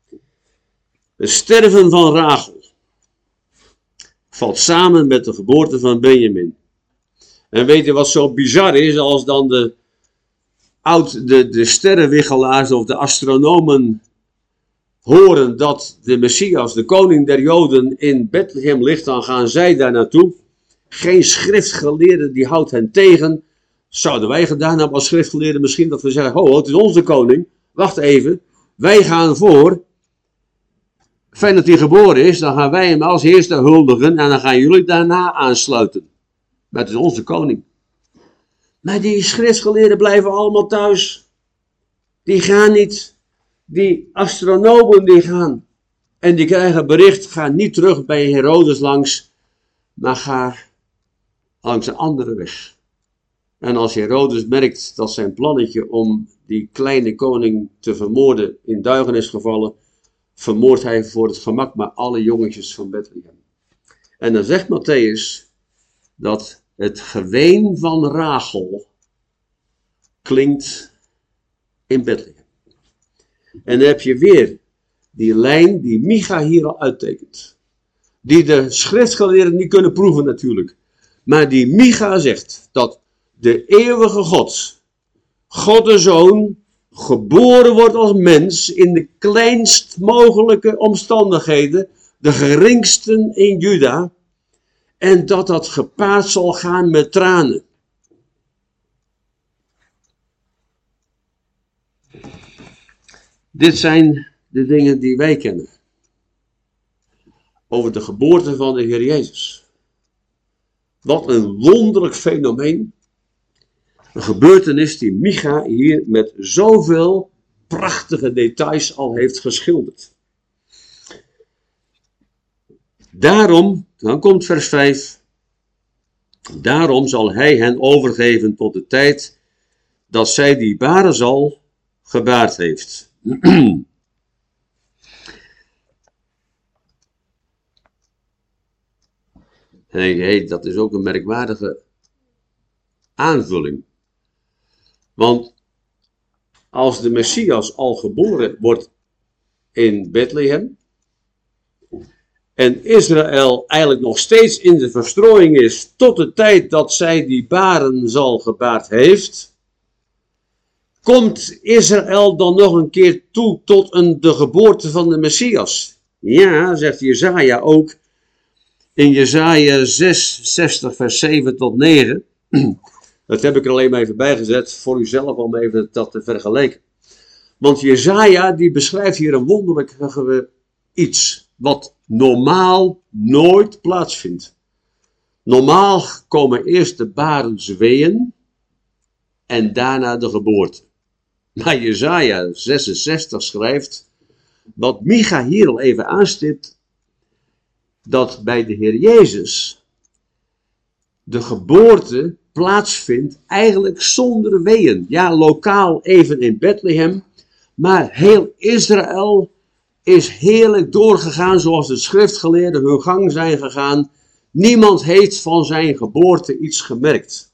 Het sterven van Rachel valt samen met de geboorte van Benjamin. En weet je wat zo bizar is, als dan de, oud, de, de sterrenwiggelaars of de astronomen horen dat de Messias, de koning der Joden, in Bethlehem ligt, dan gaan zij daar naartoe. Geen schriftgeleerde die houdt hen tegen. Zouden wij gedaan hebben als schriftgeleerden misschien, dat we zeggen: ho, het is onze koning, wacht even, wij gaan voor. Fijn dat hij geboren is, dan gaan wij hem als eerste huldigen en dan gaan jullie daarna aansluiten. Maar het is onze koning. Maar die schriftgeleerden blijven allemaal thuis. Die gaan niet. Die astronomen die gaan. En die krijgen bericht: ga niet terug bij Herodes langs, maar ga langs een andere weg. En als Herodes merkt dat zijn plannetje om die kleine koning te vermoorden in duigen is gevallen, vermoordt hij voor het gemak maar alle jongetjes van Bethlehem. En dan zegt Matthäus dat het geween van Rachel klinkt in Bethlehem. En dan heb je weer die lijn die Micha hier al uittekent. Die de schriftgeleerden niet kunnen proeven natuurlijk. Maar die Micha zegt dat de eeuwige God, God de Zoon, geboren wordt als mens in de kleinst mogelijke omstandigheden, de geringsten in Juda, en dat dat gepaard zal gaan met tranen. Dit zijn de dingen die wij kennen over de geboorte van de Heer Jezus. Wat een wonderlijk fenomeen. Een gebeurtenis die Micha hier met zoveel prachtige details al heeft geschilderd. Daarom, dan komt vers vijf. Daarom zal hij hen overgeven tot de tijd dat zij die baren zal gebaard heeft. En hey, dat is ook een merkwaardige aanvulling. Want als de Messias al geboren wordt in Bethlehem en Israël eigenlijk nog steeds in de verstrooiing is tot de tijd dat zij die baren zal gebaard heeft, komt Israël dan nog een keer toe tot een, de geboorte van de Messias? Ja, zegt Jesaja ook in Jesaja zesenzestig vers zeven tot negen. Dat heb ik er alleen maar even bijgezet voor u zelf om even dat te vergelijken. Want Jesaja die beschrijft hier een wonderlijk iets wat normaal nooit plaatsvindt. Normaal komen eerst de barens weeën en daarna de geboorte. Maar Jesaja zesenzestig schrijft, wat Micha hier al even aanstipt, dat bij de Heer Jezus de geboorte plaatsvindt eigenlijk zonder weeën. Ja, lokaal even in Bethlehem, maar heel Israël is heerlijk doorgegaan zoals de schriftgeleerden hun gang zijn gegaan. Niemand heeft van zijn geboorte iets gemerkt.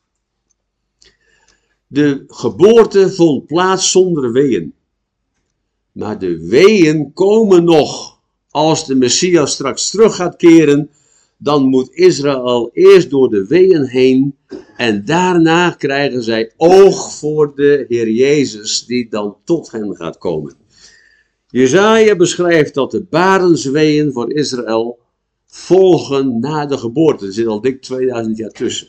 De geboorte vond plaats zonder weeën. Maar de weeën komen nog. Als de Messias straks terug gaat keren, dan moet Israël eerst door de weeën heen. En daarna krijgen zij oog voor de Heer Jezus die dan tot hen gaat komen. Jesaja beschrijft dat de barensweeën voor Israël volgen na de geboorte. Er zit al dik tweeduizend jaar tussen.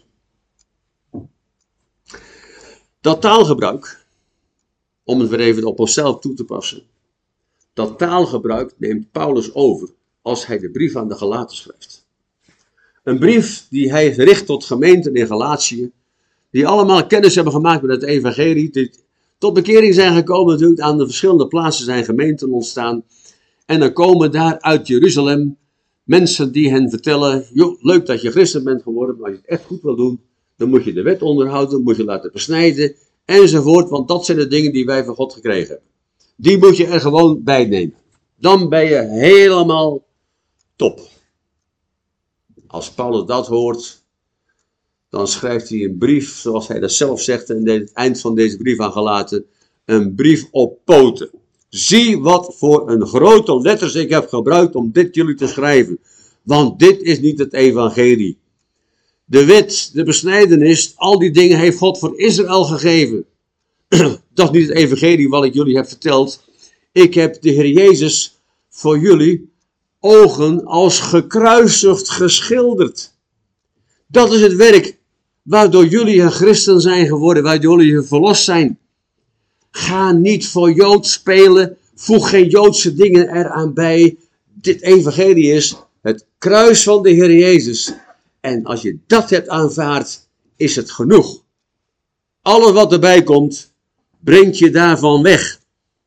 Dat taalgebruik, om het weer even op onszelf toe te passen. Dat taalgebruik neemt Paulus over als hij de brief aan de Galaten schrijft. Een brief die hij richt tot gemeenten in Galatië, die allemaal kennis hebben gemaakt met het evangelie, die tot bekering zijn gekomen natuurlijk, aan de verschillende plaatsen zijn gemeenten ontstaan. En dan komen daar uit Jeruzalem mensen die hen vertellen, joh, leuk dat je christen bent geworden, maar als je het echt goed wil doen, dan moet je de wet onderhouden, moet je laten besnijden, enzovoort, want dat zijn de dingen die wij van God gekregen hebben. Die moet je er gewoon bij nemen. Dan ben je helemaal top. Als Paulus dat hoort, dan schrijft hij een brief, zoals hij dat zelf zegt, en het eind van deze brief aan Galaten, een brief op poten. Zie wat voor een grote letters ik heb gebruikt om dit jullie te schrijven. Want dit is niet het evangelie. De wet, de besnijdenis, al die dingen heeft God voor Israël gegeven. Dat is niet het evangelie wat ik jullie heb verteld. Ik heb de Heer Jezus voor jullie ogen als gekruisigd geschilderd. Dat is het werk waardoor jullie een christen zijn geworden, waardoor jullie verlost zijn. Ga niet voor Jood spelen, voeg geen Joodse dingen eraan bij. Dit evangelie is het kruis van de Heer Jezus. En als je dat hebt aanvaard, is het genoeg. Alles wat erbij komt, brengt je daarvan weg.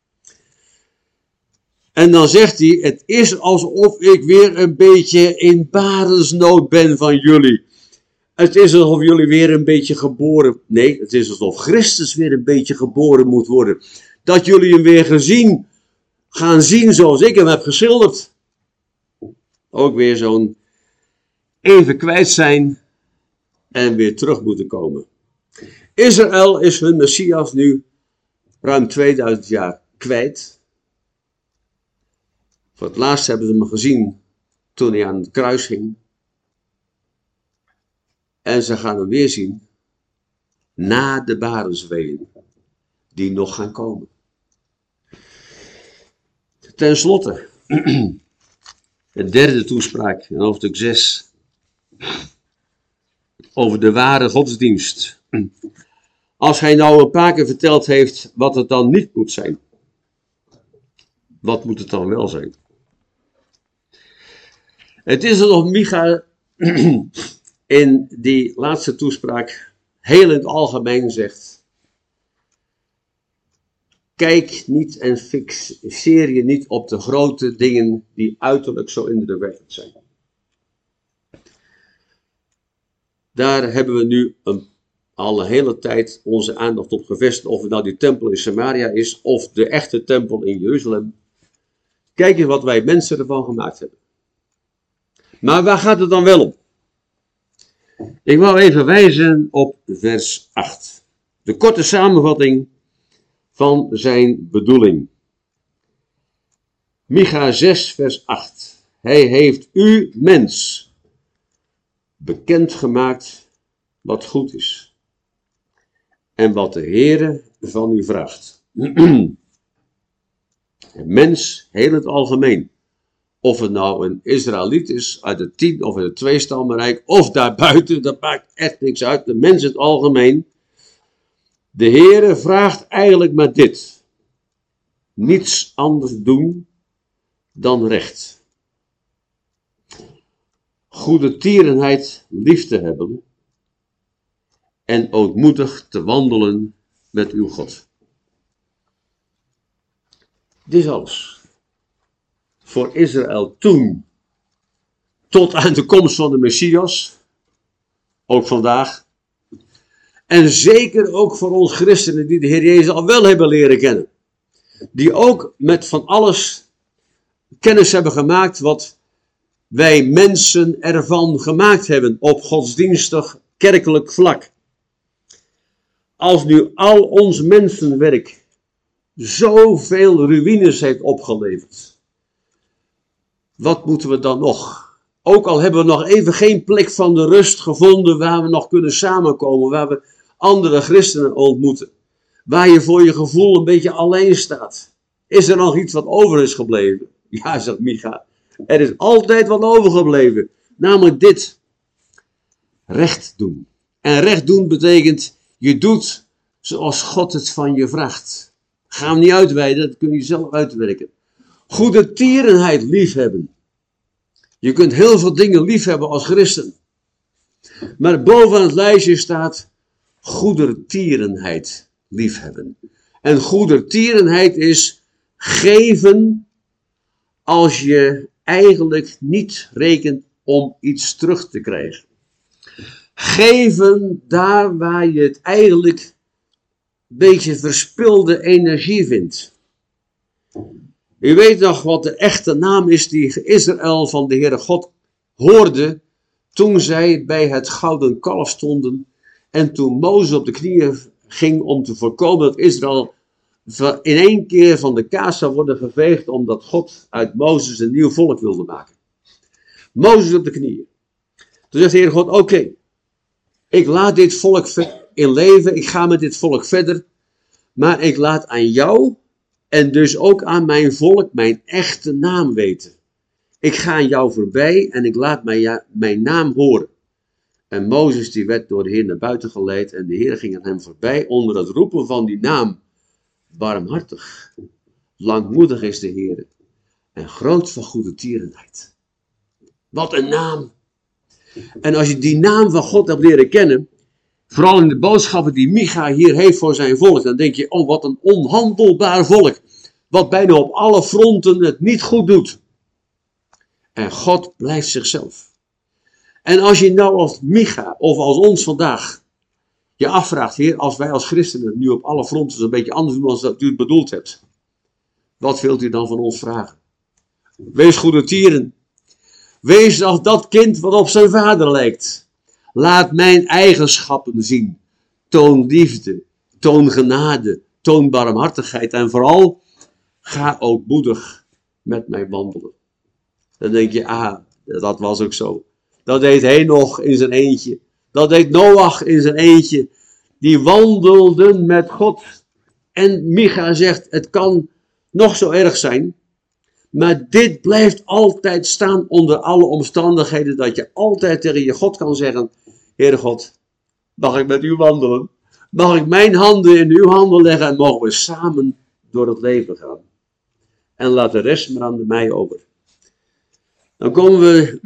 En dan zegt hij, het is alsof ik weer een beetje in barensnood ben van jullie. Het is alsof jullie weer een beetje geboren... Nee, het is alsof Christus weer een beetje geboren moet worden. Dat jullie hem weer gezien, gaan zien zoals ik hem heb geschilderd. Ook weer zo'n even kwijt zijn en weer terug moeten komen. Israël is hun Messias nu ruim tweeduizend jaar kwijt. Voor het laatst hebben ze hem gezien toen hij aan het kruis hing. En ze gaan hem weer zien na de barensweeën die nog gaan komen. Ten slotte, de derde toespraak in hoofdstuk zes over de ware godsdienst. Als hij nou een paar keer verteld heeft wat het dan niet moet zijn, wat moet het dan wel zijn? Het is alsof Micha in die laatste toespraak heel in het algemeen zegt: kijk niet en fixeer je niet op de grote dingen die uiterlijk zo indrukwekkend zijn. Daar hebben we nu een, al een hele tijd onze aandacht op gevestigd, of het nou die tempel in Samaria is, of de echte tempel in Jeruzalem. Kijk eens wat wij mensen ervan gemaakt hebben. Maar waar gaat het dan wel om? Ik wil even wijzen op vers acht. De korte samenvatting van zijn bedoeling. Micha zes vers acht. Hij heeft u, mens, bekendgemaakt wat goed is. En wat de Heere van u vraagt. Mens, heel het algemeen. Of het nou een Israëliet is uit het tien of uit het tweestammenrijk, of daarbuiten, dat maakt echt niks uit. De mens in het algemeen. De Heere vraagt eigenlijk maar dit. Niets anders doen dan recht. Goede tierenheid lief te hebben. En ootmoedig te wandelen met uw God. Dit is alles. Voor Israël toen, tot aan de komst van de Messias, ook vandaag. En zeker ook voor ons christenen die de Heer Jezus al wel hebben leren kennen. Die ook met van alles kennis hebben gemaakt wat wij mensen ervan gemaakt hebben op godsdienstig kerkelijk vlak. Als nu al ons mensenwerk zoveel ruïnes heeft opgeleverd, wat moeten we dan nog? Ook al hebben we nog even geen plek van de rust gevonden waar we nog kunnen samenkomen, waar we andere christenen ontmoeten, waar je voor je gevoel een beetje alleen staat. Is er nog iets wat over is gebleven? Ja, zegt Micha, er is altijd wat overgebleven. Namelijk dit, recht doen. En recht doen betekent, je doet zoals God het van je vraagt. Ga hem niet uitweiden, dat kun je zelf uitwerken. Goede tierenheid liefhebben. Je kunt heel veel dingen liefhebben als christen. Maar bovenaan het lijstje staat goedertierenheid liefhebben. En goedertierenheid is geven als je eigenlijk niet rekent om iets terug te krijgen. Geven daar waar je het eigenlijk een beetje verspilde energie vindt. U weet nog wat de echte naam is die Israël van de Heere God hoorde toen zij bij het gouden kalf stonden en toen Mozes op de knieën ging om te voorkomen dat Israël in één keer van de kaas zou worden geveegd omdat God uit Mozes een nieuw volk wilde maken. Mozes op de knieën. Toen zegt de Heere God, oké, okay, ik laat dit volk in leven, ik ga met dit volk verder, maar ik laat aan jou en dus ook aan mijn volk mijn echte naam weten. Ik ga aan jou voorbij en ik laat mijn, ja, mijn naam horen. En Mozes die werd door de Heer naar buiten geleid en de Heer ging aan hem voorbij onder het roepen van die naam. Barmhartig, langmoedig is de Heer en groot van goede tierenheid. Wat een naam. En als je die naam van God hebt leren kennen, vooral in de boodschappen die Micha hier heeft voor zijn volk, dan denk je, oh wat een onhandelbaar volk, wat bijna op alle fronten het niet goed doet. En God blijft zichzelf. En als je nou als Micha of als ons vandaag je afvraagt, Heer, als wij als christenen nu op alle fronten een beetje anders doen dan u het bedoeld hebt, wat wilt u dan van ons vragen? Wees goede tieren. Wees als dat kind wat op zijn vader lijkt. Laat mijn eigenschappen zien. Toon liefde, toon genade, toon barmhartigheid en vooral ga ook moedig met mij wandelen. Dan denk je, ah, dat was ook zo. Dat deed Henoch in zijn eentje. Dat deed Noach in zijn eentje. Die wandelden met God. En Micha zegt, het kan nog zo erg zijn. Maar dit blijft altijd staan onder alle omstandigheden. Dat je altijd tegen je God kan zeggen, Heere God, mag ik met u wandelen? Mag ik mijn handen in uw handen leggen en mogen we samen door het leven gaan? En laat de rest maar aan mij over. Dan komen we,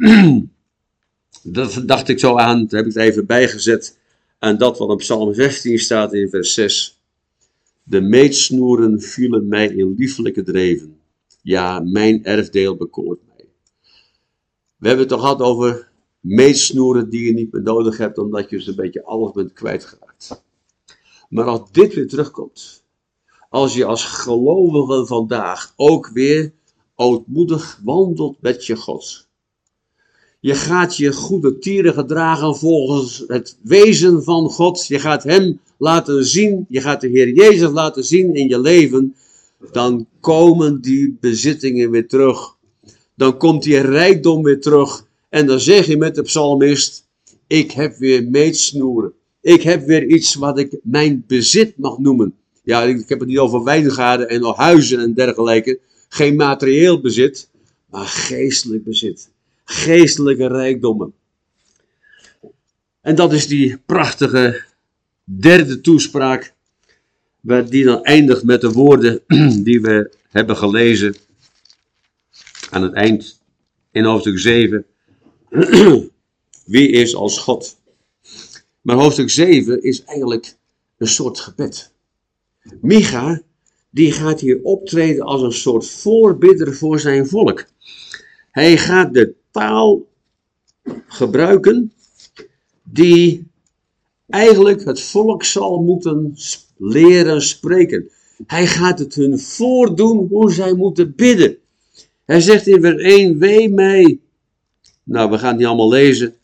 dat dacht ik zo aan, daar heb ik het even bijgezet, aan dat wat op Psalm zestien staat in vers zes. De meetsnoeren vielen mij in lieflijke dreven. Ja, mijn erfdeel bekoort mij. We hebben het toch gehad over meetsnoeren die je niet meer nodig hebt, omdat je ze een beetje alles bent kwijtgeraakt. Maar als dit weer terugkomt, als je als gelovige vandaag ook weer ootmoedig wandelt met je God. Je gaat je goede tieren gedragen volgens het wezen van God. Je gaat hem laten zien, je gaat de Heer Jezus laten zien in je leven. Dan komen die bezittingen weer terug. Dan komt die rijkdom weer terug. En dan zeg je met de psalmist, ik heb weer meetsnoeren. Ik heb weer iets wat ik mijn bezit mag noemen. Ja, ik heb het niet over wijngaarden en nog huizen en dergelijke. Geen materieel bezit, maar geestelijk bezit. Geestelijke rijkdommen. En dat is die prachtige derde toespraak, die dan eindigt met de woorden die we hebben gelezen aan het eind in hoofdstuk zeven. Wie is als God? Maar hoofdstuk zeven is eigenlijk een soort gebed. Micha, die gaat hier optreden als een soort voorbidder voor zijn volk. Hij gaat de taal gebruiken die eigenlijk het volk zal moeten leren spreken. Hij gaat het hun voordoen hoe zij moeten bidden. Hij zegt in vers één, wee mij. Nou, we gaan het niet allemaal lezen.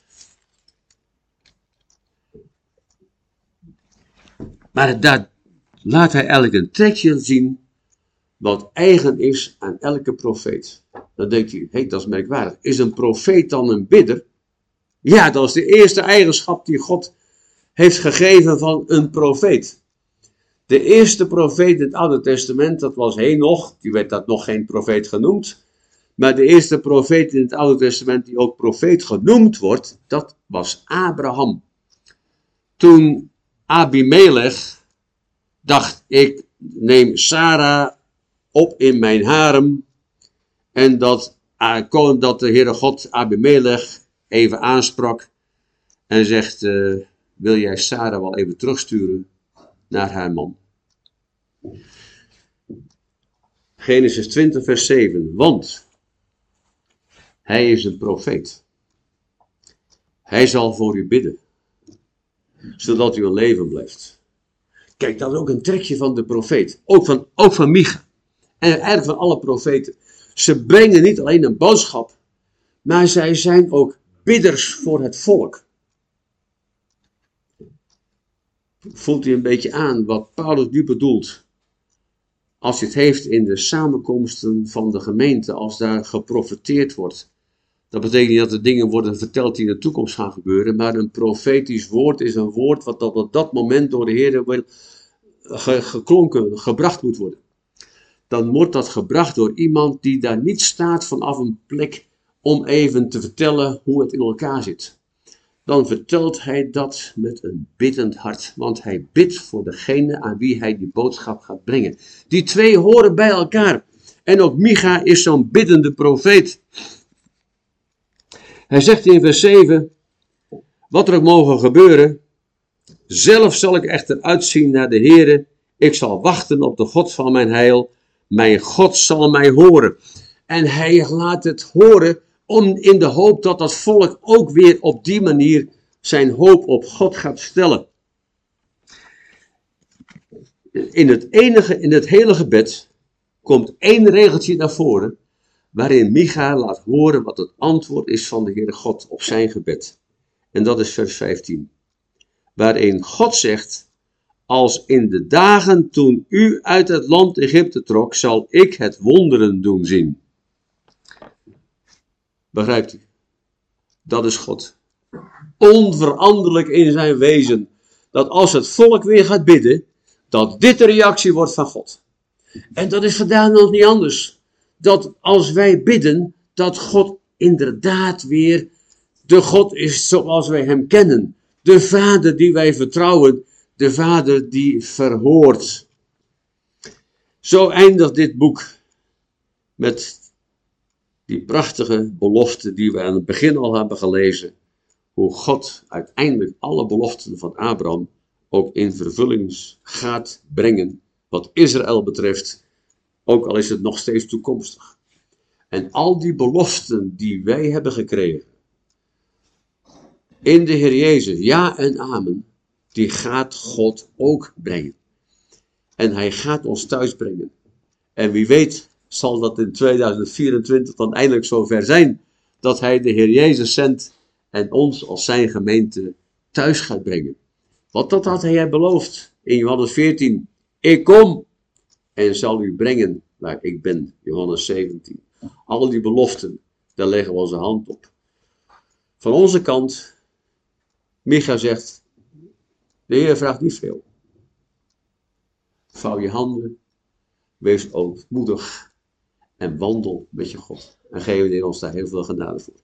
Maar daar laat hij eigenlijk een trekje zien wat eigen is aan elke profeet. Dan denkt u, hé, hey, dat is merkwaardig. Is een profeet dan een bidder? Ja, dat is de eerste eigenschap die God heeft gegeven van een profeet. De eerste profeet in het Oude Testament, dat was Henoch. Die werd dat nog geen profeet genoemd. Maar de eerste profeet in het Oude Testament die ook profeet genoemd wordt, dat was Abraham. Toen Abimelech dacht, ik neem Sarah op in mijn harem. En dat, dat de Heere God Abimelech even aansprak en zegt, uh, wil jij Sarah wel even terugsturen naar haar man? Genesis twintig vers zeven, want hij is een profeet. Hij zal voor u bidden, zodat u een leven blijft. Kijk, dat is ook een trekje van de profeet. Ook van, ook van Micha. En eigenlijk van alle profeten. Ze brengen niet alleen een boodschap, maar zij zijn ook bidders voor het volk. Voelt u een beetje aan wat Paulus nu bedoelt? Als hij het heeft in de samenkomsten van de gemeente, als daar geprofeteerd wordt. Dat betekent niet dat er dingen worden verteld die in de toekomst gaan gebeuren, maar een profetisch woord is een woord wat op dat moment door de Heer wil ge, geklonken, gebracht moet worden. Dan wordt dat gebracht door iemand die daar niet staat vanaf een plek om even te vertellen hoe het in elkaar zit. Dan vertelt hij dat met een biddend hart, want hij bidt voor degene aan wie hij die boodschap gaat brengen. Die twee horen bij elkaar. En ook Micha is zo'n biddende profeet. Hij zegt in vers zeven, wat er ook mogen gebeuren, zelf zal ik echter uitzien naar de Heere, ik zal wachten op de God van mijn heil, mijn God zal mij horen. En hij laat het horen om in de hoop dat dat volk ook weer op die manier zijn hoop op God gaat stellen. In het enige, in het hele gebed komt één regeltje naar voren, waarin Micha laat horen wat het antwoord is van de Heere God op zijn gebed. En dat is vers vijftien. Waarin God zegt, als in de dagen toen u uit het land Egypte trok, zal ik het wonderen doen zien. Begrijpt u? Dat is God. Onveranderlijk in zijn wezen. Dat als het volk weer gaat bidden, dat dit de reactie wordt van God. En dat is vandaag nog niet anders. Dat als wij bidden, dat God inderdaad weer de God is zoals wij hem kennen. De Vader die wij vertrouwen. De Vader die verhoort. Zo eindigt dit boek met die prachtige belofte die we aan het begin al hebben gelezen. Hoe God uiteindelijk alle beloften van Abraham ook in vervulling gaat brengen. Wat Israël betreft, ook al is het nog steeds toekomstig. En al die beloften die wij hebben gekregen in de Heer Jezus, ja en amen, die gaat God ook brengen. En hij gaat ons thuis brengen. En wie weet zal dat in tweeduizend vierentwintig dan eindelijk zover zijn, dat hij de Heer Jezus zendt en ons als zijn gemeente thuis gaat brengen. Want dat had hij beloofd in Johannes veertien. Ik kom en zal u brengen waar ik ben. Johannes zeventien. Al die beloften, daar leggen we onze hand op. Van onze kant, Micha zegt, de Heer vraagt niet veel. Vouw je handen, wees ootmoedig en wandel met je God. En geef de Heer ons daar heel veel genade voor.